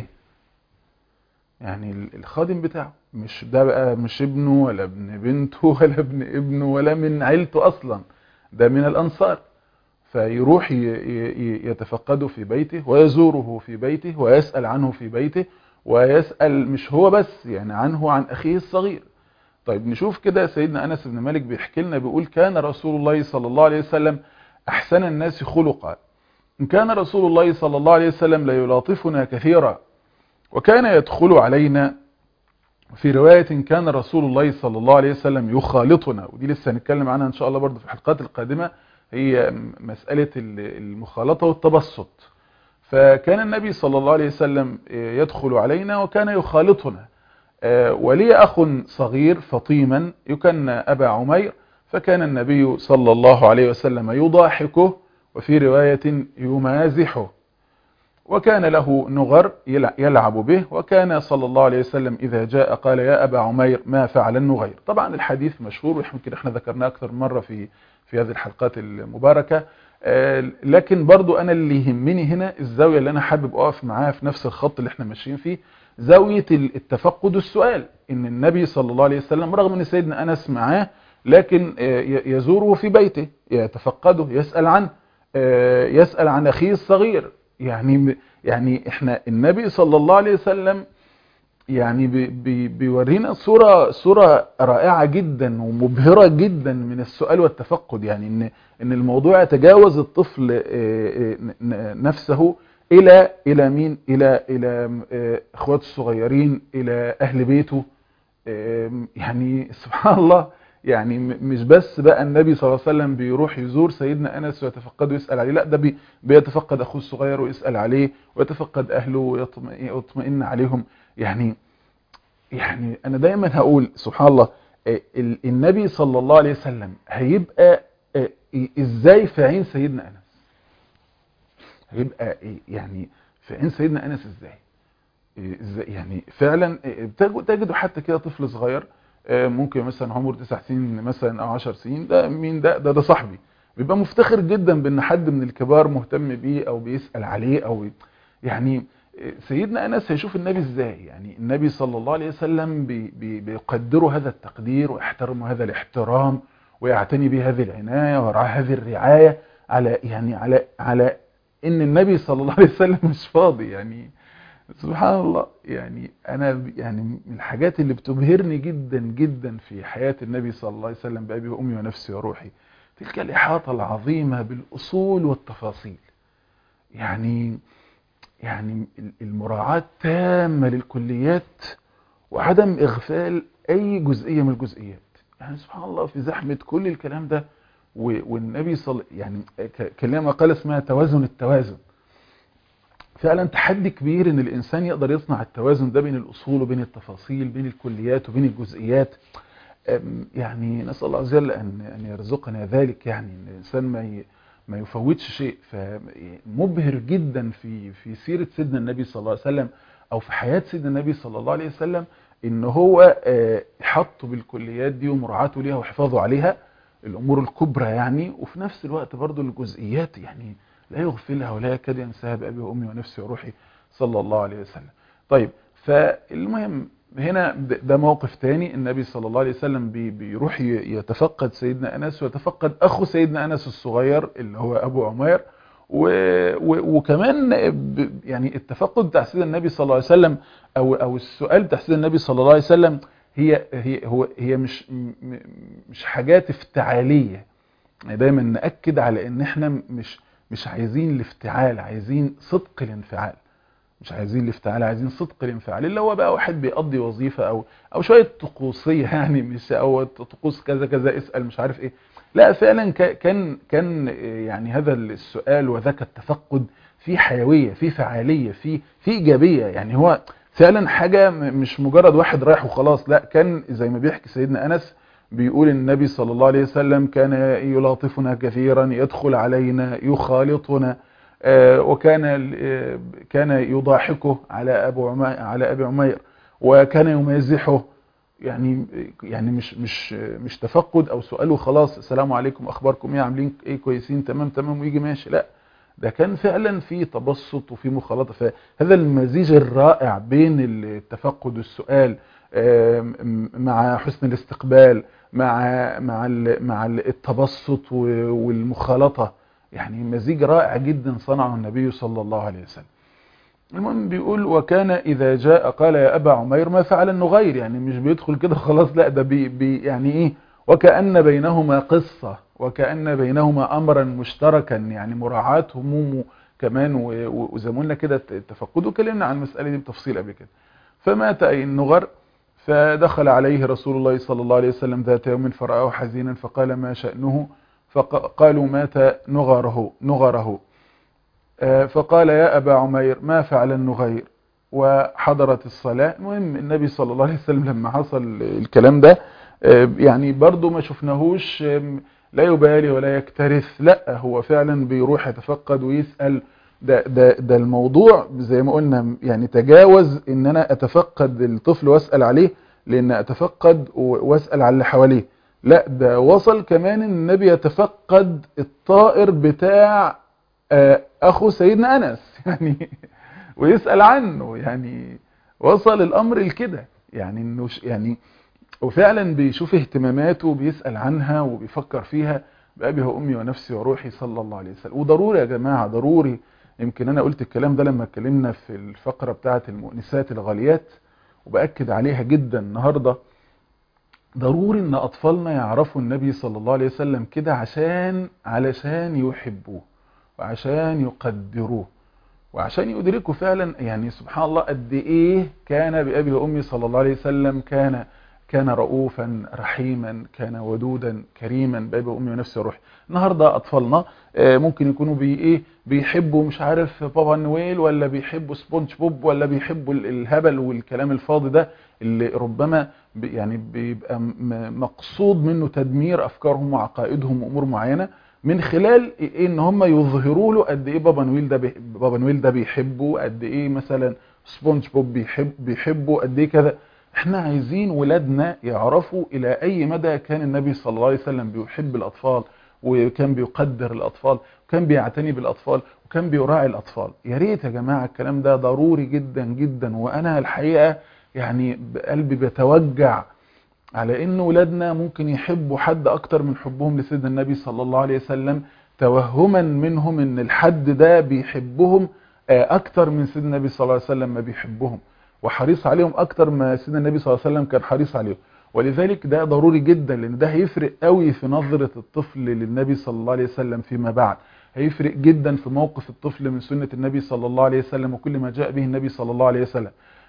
يعني الخادم بتاعه، مش ده بقى مش ابنه ولا ابن بنته ولا ابن ابنه ولا من عيلته اصلا، ده من الانصار. فيروح يتفقده في بيته ويزوره في بيته ويسأل عنه في بيته، ويسأل مش هو بس يعني عنه عن أخيه الصغير. طيب نشوف كده سيدنا أنس بن مالك بيحكي لنا، بيقول كان رسول الله صلى الله عليه وسلم أحسن الناس خلقا، إن كان رسول الله صلى الله عليه وسلم لا يلاطفنا كثيرا، وكان يدخل علينا، في رواية كان رسول الله صلى الله عليه وسلم يخالطنا، ودي لسه هنتكلم عنها إن شاء الله برضه في الحلقات القادمة، هي مسألة المخالطة والتبسط. فكان النبي صلى الله عليه وسلم يدخل علينا وكان يخالطنا، ولي أخ صغير فطيما يكنى أبا عمير، فكان النبي صلى الله عليه وسلم يضاحكه، وفي رواية يمازحه، وكان له نغر يلعب به، وكان صلى الله عليه وسلم إذا جاء قال يا أبا عمير ما فعل النغير. طبعا الحديث مشهور ويمكن احنا ذكرناه أكثر مرة في في هذه الحلقات المباركة، لكن برضو أنا اللي يهمني هنا الزاوية اللي أنا حابب أقف معاها في نفس الخط اللي احنا ماشيين فيه، زاوية التفقد والسؤال. إن النبي صلى الله عليه وسلم رغم أن سيدنا أنس معاه، لكن يزوره في بيته، يتفقده، يسأل عنه، يسأل عن أخيه الصغير. يعني يعني احنا النبي صلى الله عليه وسلم يعني بي بي بيورينا صورة صورة رائعة جدا ومبهرة جدا من السؤال والتفقد، يعني ان ان الموضوع يتجاوز الطفل نفسه الى الى مين، الى الى اخواته الصغيرين، الى اهل بيته. يعني سبحان الله، يعني مش بس بقى النبي صلى الله عليه وسلم بيروح يزور سيدنا أنس ويتفقده ويسأل عليه، لا ده بي بيتفقد أخوه الصغير ويسأل عليه، ويتفقد أهله ويطمئن عليهم. يعني يعني أنا دايما هقول سبحان الله، النبي صلى الله عليه وسلم هيبقى إزاي في عين سيدنا أنس، هيبقى يعني في عين سيدنا أنس إزاي إزاي يعني فعلا تجدوا حتى كده طفل صغير ممكن مثلا عمره تسع سنين مثلا او عشر سنين، ده مين ده ده, ده صاحبي، بيبقى مفتخر جدا بان حد من الكبار مهتم بيه او بيسأل عليه، او يعني سيدنا أنس هيشوف النبي ازاي. يعني النبي صلى الله عليه وسلم بي بي بيقدروا هذا التقدير ويحترموا هذا الاحترام ويعتني به هذه العناية ويرعاه هذه الرعاية، على يعني على على ان النبي صلى الله عليه وسلم مش فاضي. يعني سبحان الله، يعني أنا يعني من الحاجات اللي بتبهرني جدا جدا في حياة النبي صلى الله عليه وسلم بأبي وأمي ونفسي وروحي تلك الإحاطة العظيمة بالأصول والتفاصيل. يعني يعني المراعاة تامة للكليات وعدم إغفال أي جزئية من الجزئيات. يعني سبحان الله في زحمة كل الكلام ده، والنبي صلى يعني كلمة قال اسمها توازن التوازن. فعلا تحدي كبير ان الانسان يقدر يصنع التوازن ده بين الاصول وبين التفاصيل، بين الكليات وبين الجزئيات. يعني نسال الله عز وجل ان ان يرزقنا ذلك، يعني ان الانسان ما ما يفوتش شيء. فمبهر جدا في في سيره سيدنا النبي صلى الله عليه وسلم او في حياه سيدنا النبي صلى الله عليه وسلم، ان هو حطه بالكليات دي ومراعاته ليها وحفاظه عليها، الامور الكبرى يعني، وفي نفس الوقت برضو الجزئيات يعني لا يغفلها ولا يكاد ينساها بأبي وأمي ونفسي وروحي صلى الله عليه وسلم. طيب فالمهم هنا ده موقف تاني، النبي صلى الله عليه وسلم بيروح يتفقد سيدنا أنس ويتفقد أخو سيدنا أنس الصغير اللي هو أبو عمير، وكمان يعني التفقد بتاع سيدنا النبي صلى الله عليه وسلم أو أو السؤال بتاع سيدنا النبي صلى الله عليه وسلم هي هي هو هي مش مش حاجات افتعالية. يعني دايما نأكد على ان احنا مش مش عايزين الافتعال، عايزين صدق الانفعال. مش عايزين الافتعال، عايزين صدق الانفعال، اللي هو بقى واحد بيقضي وظيفة او او شوية طقوسية، يعني مش او طقوس كذا كذا اسأل مش عارف ايه. لا فعلا كان كان يعني هذا السؤال وذاك التفقد في حيوية، في فعالية، في في ايجابية. يعني هو فعلا حاجة مش مجرد واحد رايح وخلاص، لا كان زي ما بيحكي سيدنا أنس بيقول النبي صلى الله عليه وسلم كان يلاطفنا كثيرا، يدخل علينا، يخالطنا، وكان كان يضاحكه على ابو عمير على ابي عمير، وكان يمازحه. يعني يعني مش مش مش تفقد او سؤال وخلاص، السلام عليكم اخباركم ايه، عاملين ايه، كويسين، تمام تمام، ويجي ماشي. لا، ده كان فعلا في تبسط وفي مخالطه. فهذا المزيج الرائع بين التفقد والسؤال مع حسن الاستقبال مع مع مع التبسط والمخالطه، يعني مزيج رائع جدا صنعه النبي صلى الله عليه وسلم. المهم بيقول وكان إذا جاء قال يا أبا عمير ما فعل النغير، يعني مش بيدخل كده خلاص، لا ده بي بي يعني إيه، وكأن بينهما قصة، وكأن بينهما أمرا مشتركا، يعني مراعاة همومه كمان وزمونا كده التفقد. وكلمنا عن المسألة دي بتفصيل قبل كده. فمات أي النغر، فدخل عليه رسول الله صلى الله عليه وسلم ذات يوم فرآه حزينا فقال ما شأنه، فقالوا مات نغره نغره فقال يا أبا عمير ما فعل النغير، وحضرت الصلاة. المهم النبي صلى الله عليه وسلم لما حصل الكلام ده يعني برضو ما شفناهوش لا يبالي ولا يكترث، لا هو فعلا بيروح يتفقد ويسأل. ده, ده, ده الموضوع زي ما قلنا يعني تجاوز ان انا اتفقد الطفل واسأل عليه، لان اتفقد واسأل على اللي حواليه، لا ده وصل كمان ان النبي يتفقد الطائر بتاع اخو سيدنا انس يعني ويسأل عنه، يعني وصل الامر لكده، يعني انه يعني وفعلا بيشوف اهتماماته وبيسأل عنها وبيفكر فيها بأبي وأمي ونفسي وروحي صلى الله عليه وسلم. وضروري يا جماعة، ضروري، يمكن أنا قلت الكلام ده لما اتكلمنا في الفقرة بتاعة المؤنسات الغاليات، وبأكد عليها جدا النهاردة. ضروري ان أطفالنا يعرفوا النبي صلى الله عليه وسلم كده عشان علشان يحبوه وعشان يقدروه وعشان يدركوا فعلا يعني سبحان الله قد ايه كان بأبي وأمي صلى الله عليه وسلم، كان كان رؤوفا رحيما، كان ودودا كريما بأبي وأمي ونفسي وروحي. النهارده اطفالنا ممكن يكونوا بي ايه بيحبوا مش عارف بابا نويل، ولا بيحبوا سبونج بوب، ولا بيحبوا الهبل والكلام الفاضي ده اللي ربما يعني بيبقى مقصود منه تدمير افكارهم وعقائدهم وامور معينه من خلال إيه ان هم يظهروا له قد ايه بابا نويل ده بابا نويل ده بيحبه، قد ايه مثلا سبونج بوب بيحب بيحبه قد ايه كذا. احنا عايزين ولادنا يعرفوا الى اي مدى كان النبي صلى الله عليه وسلم بيحب الاطفال، وكان بيقدر الاطفال، وكان بيعتني بالاطفال، وكان بيراعي الاطفال. يا ريت يا جماعه الكلام ده ضروري جدا جدا. وانا الحقيقه يعني قلبي بيتوجع على ان ولادنا ممكن يحبوا حد اكتر من حبهم لسيدنا النبي صلى الله عليه وسلم، توهما منهم ان الحد ده بيحبهم اكتر من سيدنا النبي صلى الله عليه وسلم ما بيحبهم، وحريص عليهم اكتر ما سيدنا النبي صلى الله عليه وسلم كان حريص عليهم. ولذلك ده ضروري جدا، لان ده هيفرق قوي في نظرة الطفل للنبي صلى الله عليه وسلم فيما بعد، هيفرق جدا في موقف الطفل من سنة النبي صلى الله عليه وسلم وكل ما جاء به النبي صلى الله عليه وسلم.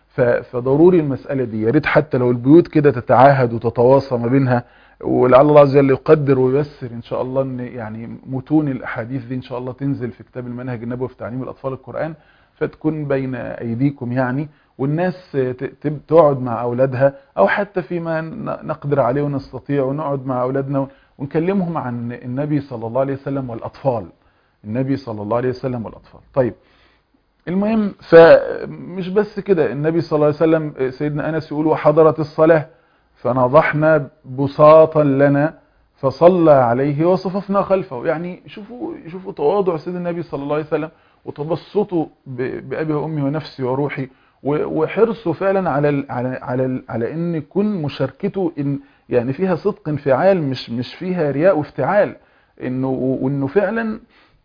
فضروري المسألة دي، يا ريت حتى لو البيوت كده تتعاهد وتتواصى ما بينها، ولعل الله عز وجل يقدر وييسر ان شاء الله ان يعني متون الاحاديث دي ان شاء الله تنزل في كتاب المنهج النبوي في تعليم الاطفال القرآن، فتكون بين ايديكم يعني، والناس تقعد مع اولادها، او حتى فيما نقدر عليه ونستطيع ونقعد مع اولادنا ونكلمهم عن النبي صلى الله عليه وسلم والاطفال، النبي صلى الله عليه وسلم والاطفال. طيب المهم، فمش بس كده، النبي صلى الله عليه وسلم سيدنا أنس يقول وحضرت الصلاة فنضحنا بساطا لنا فصلى عليه وصففنا خلفه. يعني شوفوا شوفوا تواضع سيدنا النبي صلى الله عليه وسلم وتبسطه بأبي وأمي ونفسي وروحي، وحرصه فعلا على على على على ان يكون مشاركته ان يعني فيها صدق انفعال، مش مش فيها رياء وافتعال، انه وانه فعلا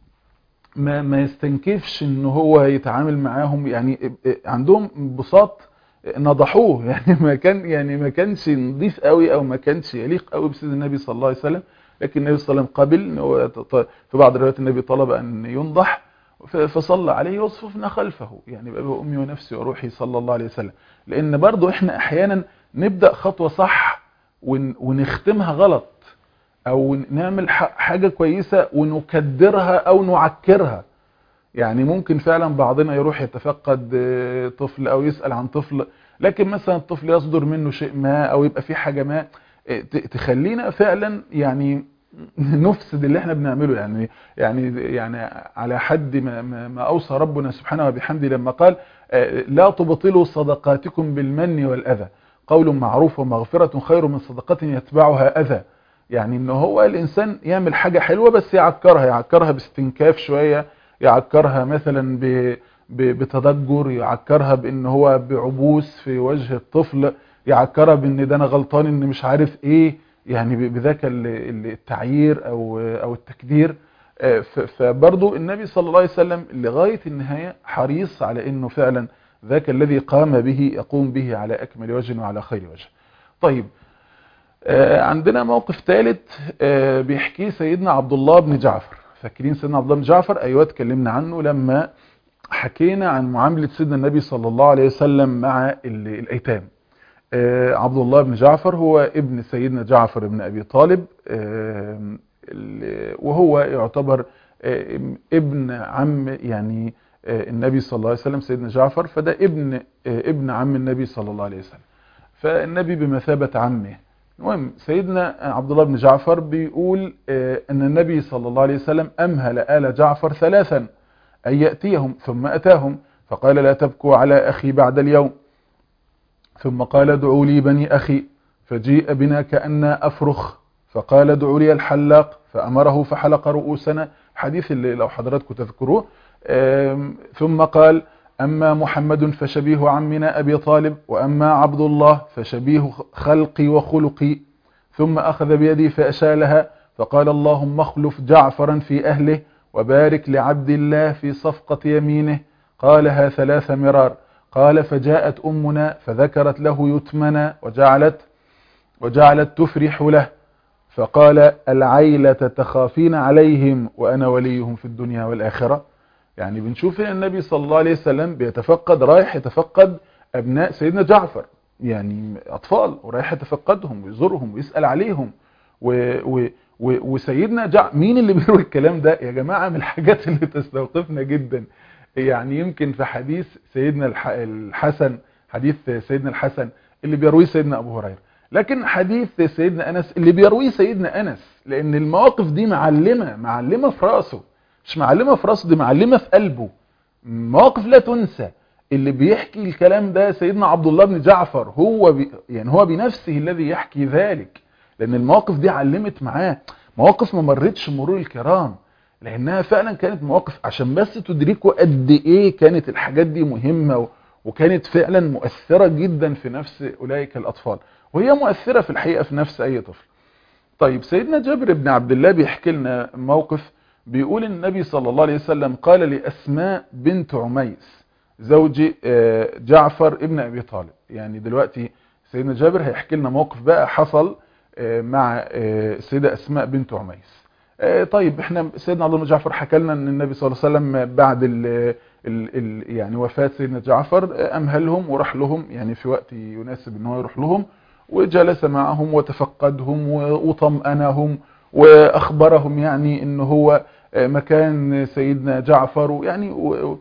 ما ما يستنكفش ان هو يتعامل معاهم، يعني عندهم بساط نضحوه، يعني ما كان يعني ما كانش نضيف قوي او ما كانش يليق قوي بسيدنا النبي صلى الله عليه وسلم، لكن النبي صلى الله عليه وسلم قبل. في بعض الروايات النبي طلب ان ينضح فصلى عليه وصففنا خلفه، يعني بأبي وأمي ونفسي وروحي صلى الله عليه وسلم. لان برضو احنا احيانا نبدأ خطوة صح ونختمها غلط، او نعمل حاجة كويسة ونكدرها او نعكرها. يعني ممكن فعلا بعضنا يروح يتفقد طفل او يسأل عن طفل، لكن مثلا الطفل يصدر منه شيء ما او يبقى في حاجة ما تخلينا فعلا يعني نفسد اللي احنا بنعمله. يعني يعني يعني على حد ما, ما, ما اوصى ربنا سبحانه وبحمده لما قال لا تبطلوا صدقاتكم بالمن والاذى، قول معروف ومغفرة خير من صدقة يتبعها اذى. يعني ان هو الانسان يعمل حاجة حلوة بس يعكرها يعكرها باستنكاف شوية، يعكرها مثلا ب بتضجر، يعكرها بان هو بعبوس في وجه الطفل، يعكرها بان ده انا غلطان ان مش عارف ايه، يعني بذاك التعيير او او التكدير. فبرضو النبي صلى الله عليه وسلم لغاية النهاية حريص على انه فعلا ذاك الذي قام به يقوم به على اكمل وجه وعلى خير وجه. طيب عندنا موقف ثالث بيحكيه سيدنا عبد الله بن جعفر. فاكرين سيدنا عبد الله بن جعفر؟ ايوه اتكلمنا عنه لما حكينا عن معاملة سيدنا النبي صلى الله عليه وسلم مع الايتام. عبد الله بن جعفر هو ابن سيدنا جعفر بن ابي طالب، وهو يعتبر ابن عم يعني النبي صلى الله عليه وسلم سيدنا جعفر، فده ابن ابن عم النبي صلى الله عليه وسلم، فالنبي بمثابة عمه. المهم سيدنا عبد الله بن جعفر بيقول ان النبي صلى الله عليه وسلم امهل آل جعفر ثلاثا ان يأتيهم، ثم اتاهم فقال لا تبكوا على اخي بعد اليوم، ثم قال ادعوا لي بني اخي، فجيء بنا كأننا افرخ، فقال ادعوا لي الحلاق، فامره فحلق رؤوسنا، حديث اللي لو حضراتكم تذكروه. ثم قال اما محمد فشبيه عمنا ابي طالب، واما عبد الله فشبيه خلقي وخلقي، ثم اخذ بيدي فاشالها فقال اللهم اخلف جعفرا في اهله وبارك لعبد الله في صفقة يمينه. قالها ثلاث مرار. قال فجاءت أمنا فذكرت له يتمنا وجعلت وجعلت تفرح له، فقال العيلة تخافين عليهم وأنا وليهم في الدنيا والآخرة. يعني بنشوف ان النبي صلى الله عليه وسلم بيتفقد، رايح يتفقد أبناء سيدنا جعفر، يعني أطفال، ورايح يتفقدهم ويزورهم ويسأل عليهم. و و و وسيدنا جعفر مين اللي بيروي الكلام ده يا جماعة؟ من الحاجات اللي تستوقفنا جدا. يعني يمكن في حديث سيدنا الحسن، حديث سيدنا الحسن اللي بيرويه سيدنا أبو هريرة، لكن حديث سيدنا أنس اللي بيرويه سيدنا أنس، لأن المواقف دي معلمة معلمة في رأسه، مش معلمة في رأسه، دي معلمة في قلبه، مواقف لا تنسى. اللي بيحكي الكلام ده سيدنا عبد الله بن جعفر، هو بي يعني هو بنفسه الذي يحكي ذلك، لأن المواقف دي علمت معاه، مواقف ما مرتش مرور الكرام، لأنها فعلا كانت مواقف عشان بس تدركوا قد إيه كانت الحاجات دي مهمة، وكانت فعلا مؤثرة جدا في نفس أولئك الأطفال، وهي مؤثرة في الحقيقة في نفس أي طفل. طيب سيدنا جابر بن عبد الله بيحكي لنا موقف، بيقول النبي صلى الله عليه وسلم قال لأسماء بنت عميس زوج جعفر ابن أبي طالب. يعني دلوقتي سيدنا جابر هيحكي لنا موقف بقى حصل مع سيدة أسماء بنت عميس. طيب احنا سيدنا عبد الله بن جعفر حكى لنا ان النبي صلى الله عليه وسلم بعد ال ال ال يعني وفاة سيدنا جعفر امهلهم وراح لهم، يعني في وقت يناسب ان هو يروح لهم، وجلس معهم وتفقدهم وطمأنهم واخبرهم يعني ان هو مكان سيدنا جعفر، يعني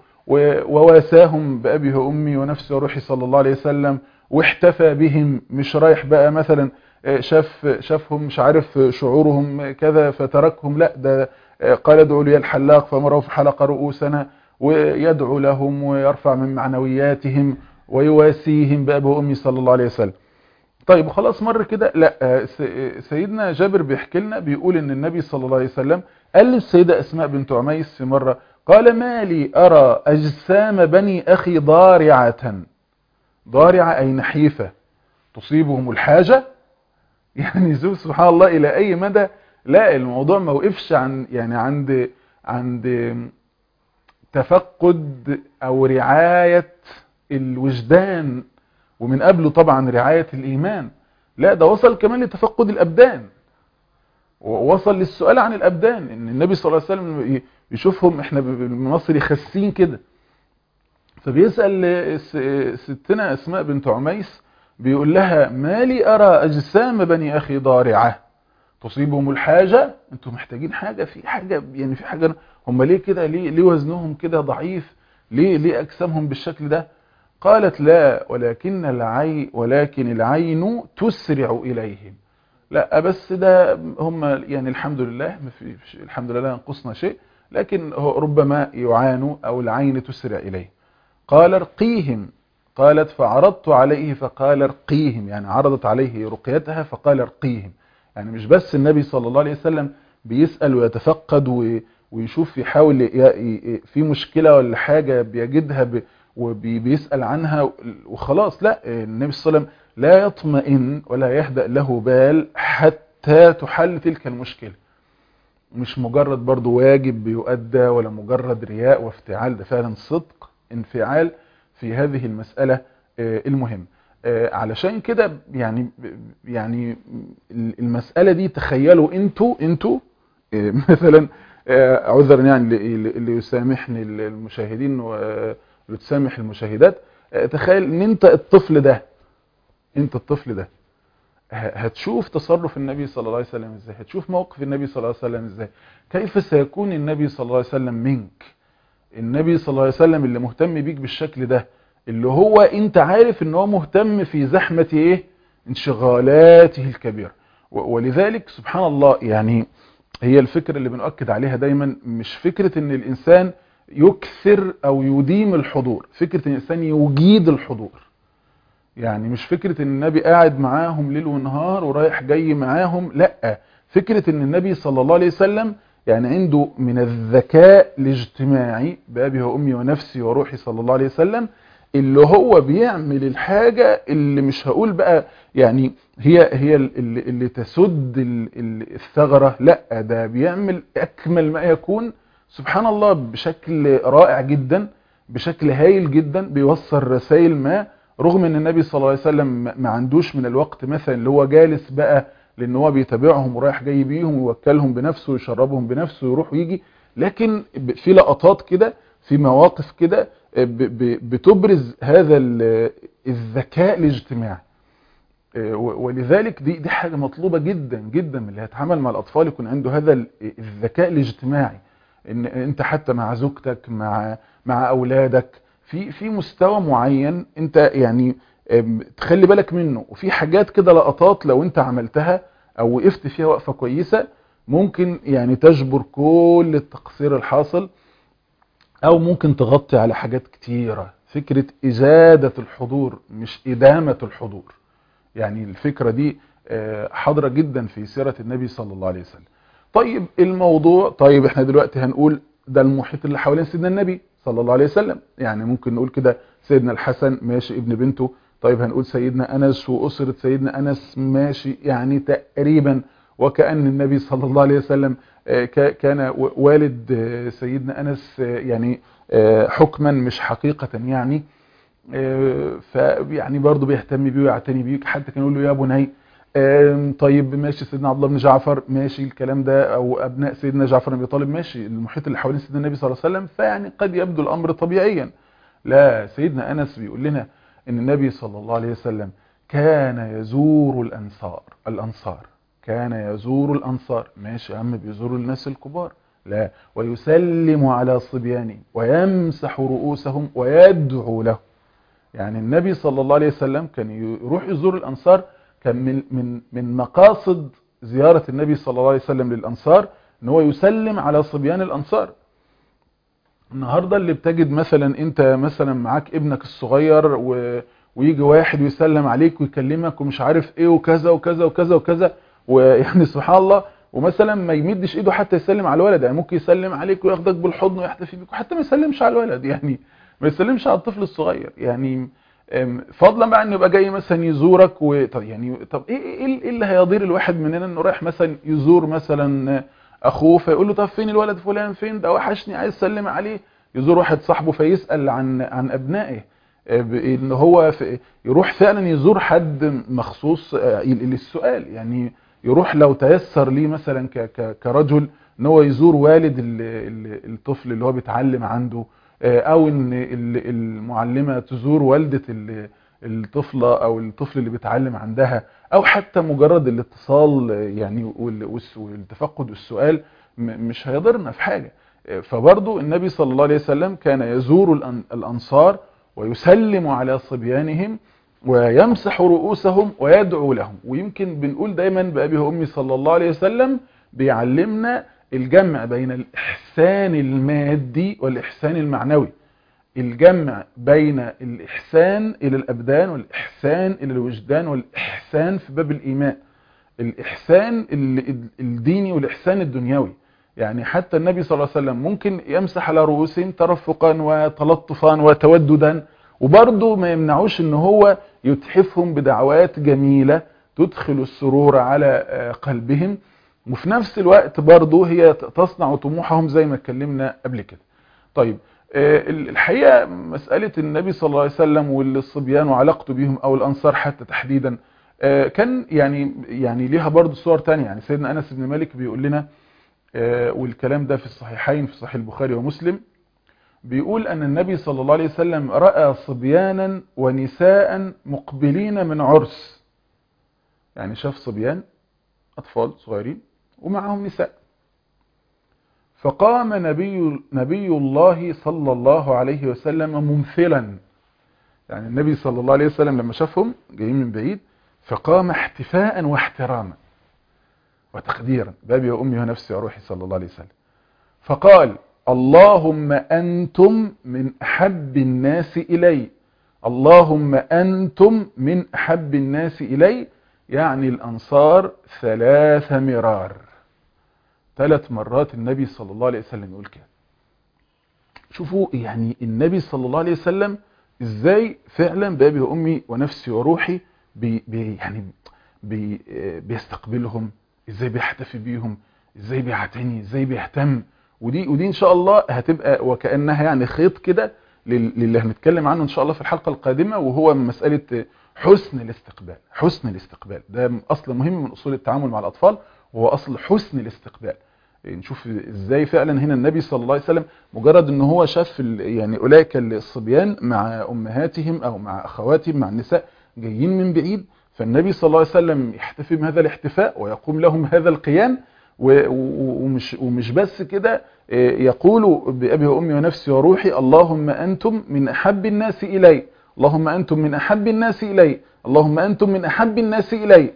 وواساهم بأبيه وأمي ونفسي وروحي صلى الله عليه وسلم، واحتفى بهم، مش رايح بقى مثلا شاف شافهم مش عارف شعورهم كذا فتركهم، لا ده قال ادعوا لي الحلاق فامره فحلق رؤوسنا، ويدعو لهم ويرفع من معنوياتهم ويواسيهم بأبي وأمي صلى الله عليه وسلم. طيب خلاص مر كده، لا سيدنا جابر بيحكي لنا، بيقول ان النبي صلى الله عليه وسلم قال للسيدة أسماء بنت عميس في مرة، قال ما لي أرى أجسام بني أخي ضارعة، ضارعة أي نحيفة تصيبهم الحاجة. يعني زوج سبحان الله إلى أي مدى، لا الموضوع ما وقفش عن يعني عند عند تفقد أو رعاية الوجدان، ومن قبله طبعا رعاية الإيمان، لا ده وصل كمان لتفقد الأبدان، ووصل للسؤال عن الأبدان، إن النبي صلى الله عليه وسلم يشوفهم إحنا بالمصري خاسين كده، فبيسأل ستنا أسماء بنت عميس بيقول لها ما لي أرى أجسام بني أخي ضارعة تصيبهم الحاجة، أنتم محتاجين حاجة، في حاجة يعني في حاجة، هم ليه كده، ليه, ليه وزنهم كده ضعيف، ليه, ليه أجسامهم بالشكل ده؟ قالت لا ولكن العين ولكن العين تسرع إليهم، لا بس ده هم يعني الحمد لله ما في الحمد لله ينقصنا شيء، لكن هو ربما يعانوا أو العين تسرع إليه. قال ارقيهم، قالت فعرضت عليه فقال ارقيهم، يعني عرضت عليه رقيتها فقال ارقيهم. يعني مش بس النبي صلى الله عليه وسلم بيسأل ويتفقد ويشوف يحاول في مشكلة ولا حاجة بيجدها وبيسأل عنها وخلاص، لا، النبي صلى الله عليه وسلم لا يطمئن ولا يهدأ له بال حتى تحل تلك المشكلة. مش مجرد برضو واجب بيؤدى ولا مجرد رياء وافتعال، ده فعلا صدق انفعال في هذه المسألة المهم. علشان كده يعني يعني المسألة دي تخيلوا انتوا انتوا مثلا عذرا يعني اللي يسامحني المشاهدين وتسامح المشاهدات، تخيل ان انت الطفل ده انت الطفل ده هتشوف تصرف النبي صلى الله عليه وسلم ازاي، هتشوف موقف النبي صلى الله عليه وسلم ازاي، كيف سيكون النبي صلى الله عليه وسلم منك. النبي صلى الله عليه وسلم اللي مهتم بيك بالشكل ده، اللي هو انت عارف ان هو مهتم في زحمة ايه انشغالاته الكبيرة. ولذلك سبحان الله يعني هي الفكرة اللي بنؤكد عليها دايما، مش فكرة ان الانسان يكثر او يديم الحضور، فكرة ان الانسان يجيد الحضور. يعني مش فكرة ان النبي قاعد معاهم ليل ونهار ورايح جاي معاهم، لا، فكرة ان النبي صلى الله عليه وسلم يعني عنده من الذكاء الاجتماعي بأبي وأمي ونفسي وروحي صلى الله عليه وسلم، اللي هو بيعمل الحاجة اللي مش هقول بقى يعني هي هي اللي, اللي تسد الثغرة، لا، ده بيعمل أكمل ما يكون سبحان الله بشكل رائع جدا، بشكل هايل جدا، بيوصل رسائل ما، رغم ان النبي صلى الله عليه وسلم ما عندوش من الوقت مثلا اللي هو جالس بقى لان هو بيتابعهم ورايح جاي بيهم ويوكلهم بنفسه ويشربهم بنفسه ويروح ويجي، لكن في لقطات كده، في مواقف كده بتبرز هذا الذكاء الاجتماعي. ولذلك دي دي حاجه مطلوبه جدا جدا من اللي هيتعامل مع الاطفال، يكون عنده هذا الذكاء الاجتماعي، ان انت حتى مع زوجتك مع مع اولادك في في مستوى معين انت يعني تخلي بالك منه، وفي حاجات كده لقطات لو انت عملتها او وقفت فيها وقفة كويسة ممكن يعني تجبر كل التقصير الحاصل، او ممكن تغطي على حاجات كتيرة. فكرة إزادة الحضور مش إدامة الحضور، يعني الفكرة دي حاضرة جدا في سيرة النبي صلى الله عليه وسلم. طيب الموضوع، طيب احنا دلوقتي هنقول ده المحيط اللي حوالين سيدنا النبي صلى الله عليه وسلم، يعني ممكن نقول كده سيدنا الحسن ماشي ابن بنته، طيب هنقول سيدنا أنس وأسرة سيدنا أنس ماشي، يعني تقريبا وكأن النبي صلى الله عليه وسلم كان والد سيدنا أنس يعني حكما مش حقيقة، يعني فيعني برضه بيهتم بيه ويعتني بيه، حتى كان يقول له يا بني. طيب ماشي سيدنا عبد الله بن جعفر ماشي الكلام ده، او ابناء سيدنا جعفر بن ابي طالب ماشي، المحيط اللي حوالين سيدنا النبي صلى الله عليه وسلم، فيعني قد يبدو الامر طبيعيا. لا، سيدنا انس بيقول لنا ان النبي صلى الله عليه وسلم كان يزور الانصار الانصار كان يزور الانصار ماشي يا عم، بيزور الناس الكبار، لا، ويسلم على صبيانهم ويمسح رؤوسهم ويدعو له. يعني النبي صلى الله عليه وسلم كان يروح يزور الانصار، كان من من من مقاصد زيارة النبي صلى الله عليه وسلم للأنصار ان هو يسلم على صبيان الأنصار. النهاردة اللي بتجد مثلا انت مثلا معاك ابنك الصغير و... ويجي واحد ويسلم عليك ويكلمك ومش عارف ايه وكذا وكذا وكذا وكذا، ويعني سبحان الله، ومثلا ما يمدش ايده حتى يسلم على الولد، يعني ممكن يسلم عليك وياخدك بالحضن ويحتفي بك، وحتى ما يسلمش على الولد، يعني ما يسلمش على الطفل الصغير، يعني فضلا بقى انه يبقى جاي مثلا يزورك و... طب يعني طب ايه ايه اللي هيضير الواحد مننا انه رايح مثلا يزور مثلا اخوه فيقول له طب فين الولد فلان، فين ده وحشني عايز اسلم عليه، يزور واحد صاحبه فيسأل عن عن ابنائه، ان هو يروح فعلا يزور حد مخصوص للسؤال، يعني يروح لو تيسر ليه مثلا كرجل ان هو يزور والد الطفل اللي هو بيتعلم عنده، او ان المعلمة تزور والدة الطفلة او الطفل اللي بيتعلم عندها، او حتى مجرد الاتصال يعني والتفقد والسؤال مش هيضرنا في حاجة. فبرضو النبي صلى الله عليه وسلم كان يزور الأنصار ويسلم على صبيانهم ويمسح رؤوسهم ويدعو لهم. ويمكن بنقول دايما بأبي وأمي صلى الله عليه وسلم بيعلمنا الجمع بين الإحسان المادي والإحسان المعنوي، الجمع بين الإحسان إلى الأبدان والإحسان إلى الوجدان والإحسان في باب الإيمان، الإحسان الديني والإحسان الدنيوي. يعني حتى النبي صلى الله عليه وسلم ممكن يمسح على رؤوسهم ترفقا وتلطفا وتوددا، وبرضه ما يمنعوش ان هو يتحفهم بدعوات جميلة تدخل السرور على قلبهم، وفي نفس الوقت برضه هي تصنع طموحهم زي ما اتكلمنا قبل كده. طيب الحقيقة مسألة النبي صلى الله عليه وسلم والصبيان وعلاقته بيهم او الانصار حتى تحديدا كان يعني يعني ليها برضه صور تانية. يعني سيدنا انس بن مالك بيقول لنا، والكلام ده في الصحيحين في صحيح البخاري ومسلم، بيقول أن النبي صلى الله عليه وسلم رأى صبيانا ونساء مقبلين من عرس، يعني شاف صبيان أطفال صغيرين ومعهم نساء، فقام نبي, نبي الله صلى الله عليه وسلم ممثلا. يعني النبي صلى الله عليه وسلم لما شافهم جايين من بعيد فقام احتفاء واحتراما وتقديرا بأبي وأمي ونفسي وروحي صلى الله عليه وسلم، فقال: اللهم أنتم من أحب الناس إلي، اللهم أنتم من أحب الناس إلي، يعني الأنصار ثلاث مرار، ثلاث مرات النبي صلى الله عليه وسلم يقول كده. شوفوا يعني النبي صلى الله عليه وسلم ازاي فعلا بأبي وأمي ونفسي وروحي بي بي يعني بي بيستقبلهم، ازاي بيحتفي بيهم، ازاي بيعتني، ازاي بيهتم. ودي ودي ان شاء الله هتبقى وكأنها يعني خيط كده للي هنتكلم عنه ان شاء الله في الحلقة القادمة، وهو مسألة حسن الاستقبال. حسن الاستقبال ده اصل مهم من اصول التعامل مع الاطفال، وهو اصل حسن الاستقبال. نشوف ازاي فعلا هنا النبي صلى الله عليه وسلم مجرد ان هو شاف يعني اولئك الصبيان مع امهاتهم او مع اخواتهم مع النساء جايين من بعيد، فالنبي صلى الله عليه وسلم يحتفي بهذا الاحتفاء ويقوم لهم هذا القيام، ومش ومش بس كده، يقول بأبي وأمي ونفسي وروحي: اللهم أنتم من أحب الناس إلي، اللهم أنتم من أحب الناس إلي، اللهم أنتم من أحب الناس إلي.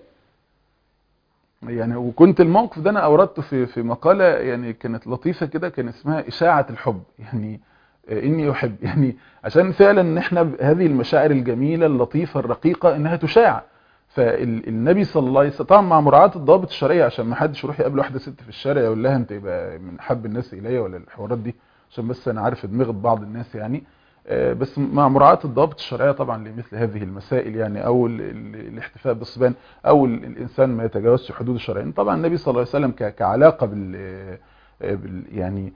يعني وكنت الموقف ده أنا أوردته في في مقالة يعني كانت لطيفة كده، كان اسمها إشاعة الحب، يعني إني أحب، يعني عشان فعلا إن إحنا هذه المشاعر الجميلة اللطيفة الرقيقة إنها تشاع. فالنبي صلى الله عليه وسلم طبعا مع مراعاة الضوابط الشرعية، عشان ما حدش يروح يقابل واحدة ست في الشارع يقول لها انت يبقى من احب الناس الي ولا الحوارات دي، عشان بس انا عارف دماغ بعض الناس يعني. بس مع مراعاة الضوابط الشرعية طبعا لمثل هذه المسائل، يعني او الاحتفاء بالصبيان او الانسان ما يتجاوزش حدود الشرعية. طبعا النبي صلى الله عليه وسلم كعلاقة بال يعني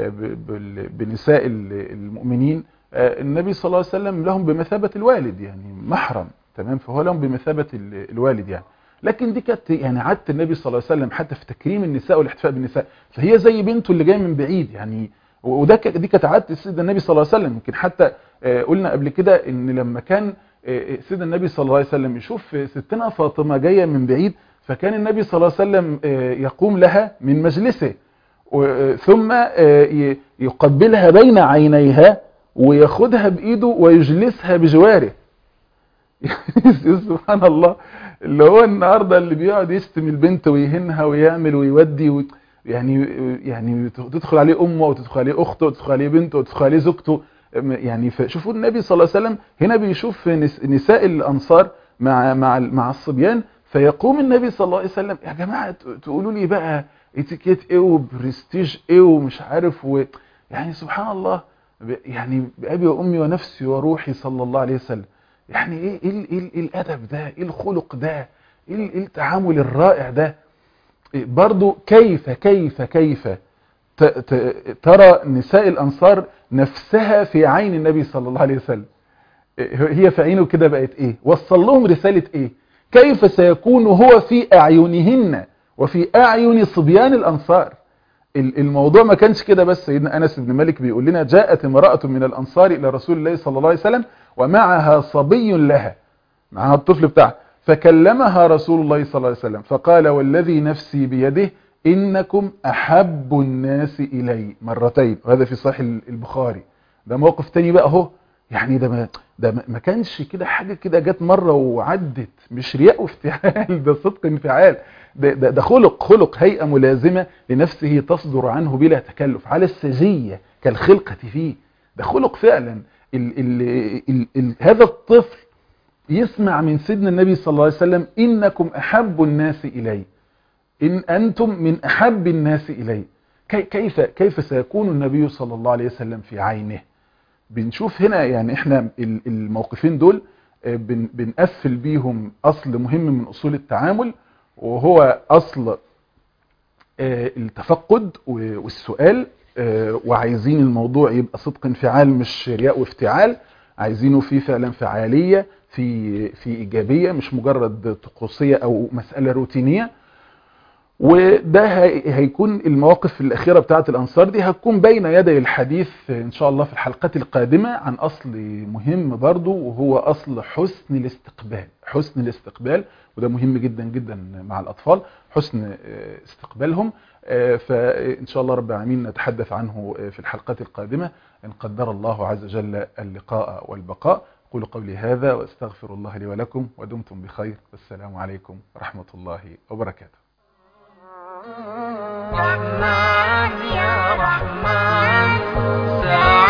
بنساء المؤمنين، النبي صلى الله عليه وسلم لهم بمثابة الوالد، يعني محرم، تمام، فهو لهم بمثابة الوالد يعني. لكن دي كانت يعني عادة النبي صلى الله عليه وسلم حتى في تكريم النساء والاحتفاء بالنساء، فهي زي بنته اللي جايه من بعيد يعني. وده دي كانت عادة سيدنا النبي صلى الله عليه وسلم. يمكن حتى قلنا قبل كده ان لما كان سيدنا النبي صلى الله عليه وسلم يشوف ستنا فاطمة جايه من بعيد، فكان النبي صلى الله عليه وسلم يقوم لها من مجلسه ثم يقبلها بين عينيها وياخدها بايده ويجلسها بجواره. سبحان الله، اللي هو النهارده اللي بيقعد يشتم البنت ويهنها ويعمل ويودي و... يعني يعني تدخل عليه امه وتدخل عليه اخته وتدخل عليه بنته وتدخل عليه زوجته يعني. فشوفوا النبي صلى الله عليه وسلم هنا بيشوف نساء الانصار مع مع مع الصبيان، فيقوم النبي صلى الله عليه وسلم: يا جماعه تقولوا لي بقى اتيكيت ايه وبرستيج ايه ومش عارف و... يعني سبحان الله، يعني بأبي وامي ونفسي وروحي صلى الله عليه وسلم. يعني ايه ايه ايه, إيه الادب ده، ايه الخلق ده، ايه, إيه التعامل الرائع ده. إيه برضو كيف كيف كيف ترى نساء الانصار نفسها في عين النبي صلى الله عليه وسلم. إيه هي في عينه كده بقت ايه، وصل لهم رسالة ايه، كيف سيكون هو في اعينهن وفي اعين صبيان الانصار. الموضوع ما كانش كده بس. سيدنا انس بن مالك بيقول لنا: جاءت امرأة من الانصار الى رسول الله صلى الله عليه وسلم ومعها صبي لها، معها الطفل بتاعها، فكلمها رسول الله صلى الله عليه وسلم فقال: والذي نفسي بيده انكم احب الناس الي، مرتين، وهذا في صحيح البخاري. ده موقف تاني بقى اهو، يعني ده ده ما ما كانش كده حاجة كده جت مرة وعدت، مش رياء وافتعال، ده صدق انفعال، ده, ده, ده خلق خلق هيئة ملازمة لنفسه تصدر عنه بلا تكلف، على السجية كالخلقة فيه. ده خلق فعلا. ال ال ال ال هذا الطفل يسمع من سيدنا النبي صلى الله عليه وسلم: إنكم أحب الناس إلي، إن أنتم من أحب الناس إلي. كي- كيف كيف سيكون النبي صلى الله عليه وسلم في عينه؟ بنشوف هنا يعني احنا ال- الموقفين دول آه، بن- بنقفل بيهم أصل مهم من أصول التعامل، وهو أصل آه، التفقد و- والسؤال. آه، وعايزين الموضوع يبقى صدق انفعال مش رياء وافتعال، عايزينه فيه فعلا فعالية، في في إيجابية، مش مجرد طقوسية أو مسألة روتينية. وده هي- هيكون المواقف الأخيرة بتاعة الأنصار دي هتكون بين يدي الحديث إن شاء الله في الحلقات القادمة عن أصل مهم برضو، وهو أصل حسن الاستقبال. حسن الاستقبال، وده مهم جدا جدا مع الأطفال، حسن آه، استقبالهم. آه، فإن شاء الله رب العالمين نتحدث عنه آه، في الحلقات القادمة إن قدر الله عز وجل اللقاء والبقاء. أقول قولي هذا وأستغفر الله لي ولكم، ودمتم بخير، والسلام عليكم ورحمة الله وبركاته. رحمن يا رحمن ساعدني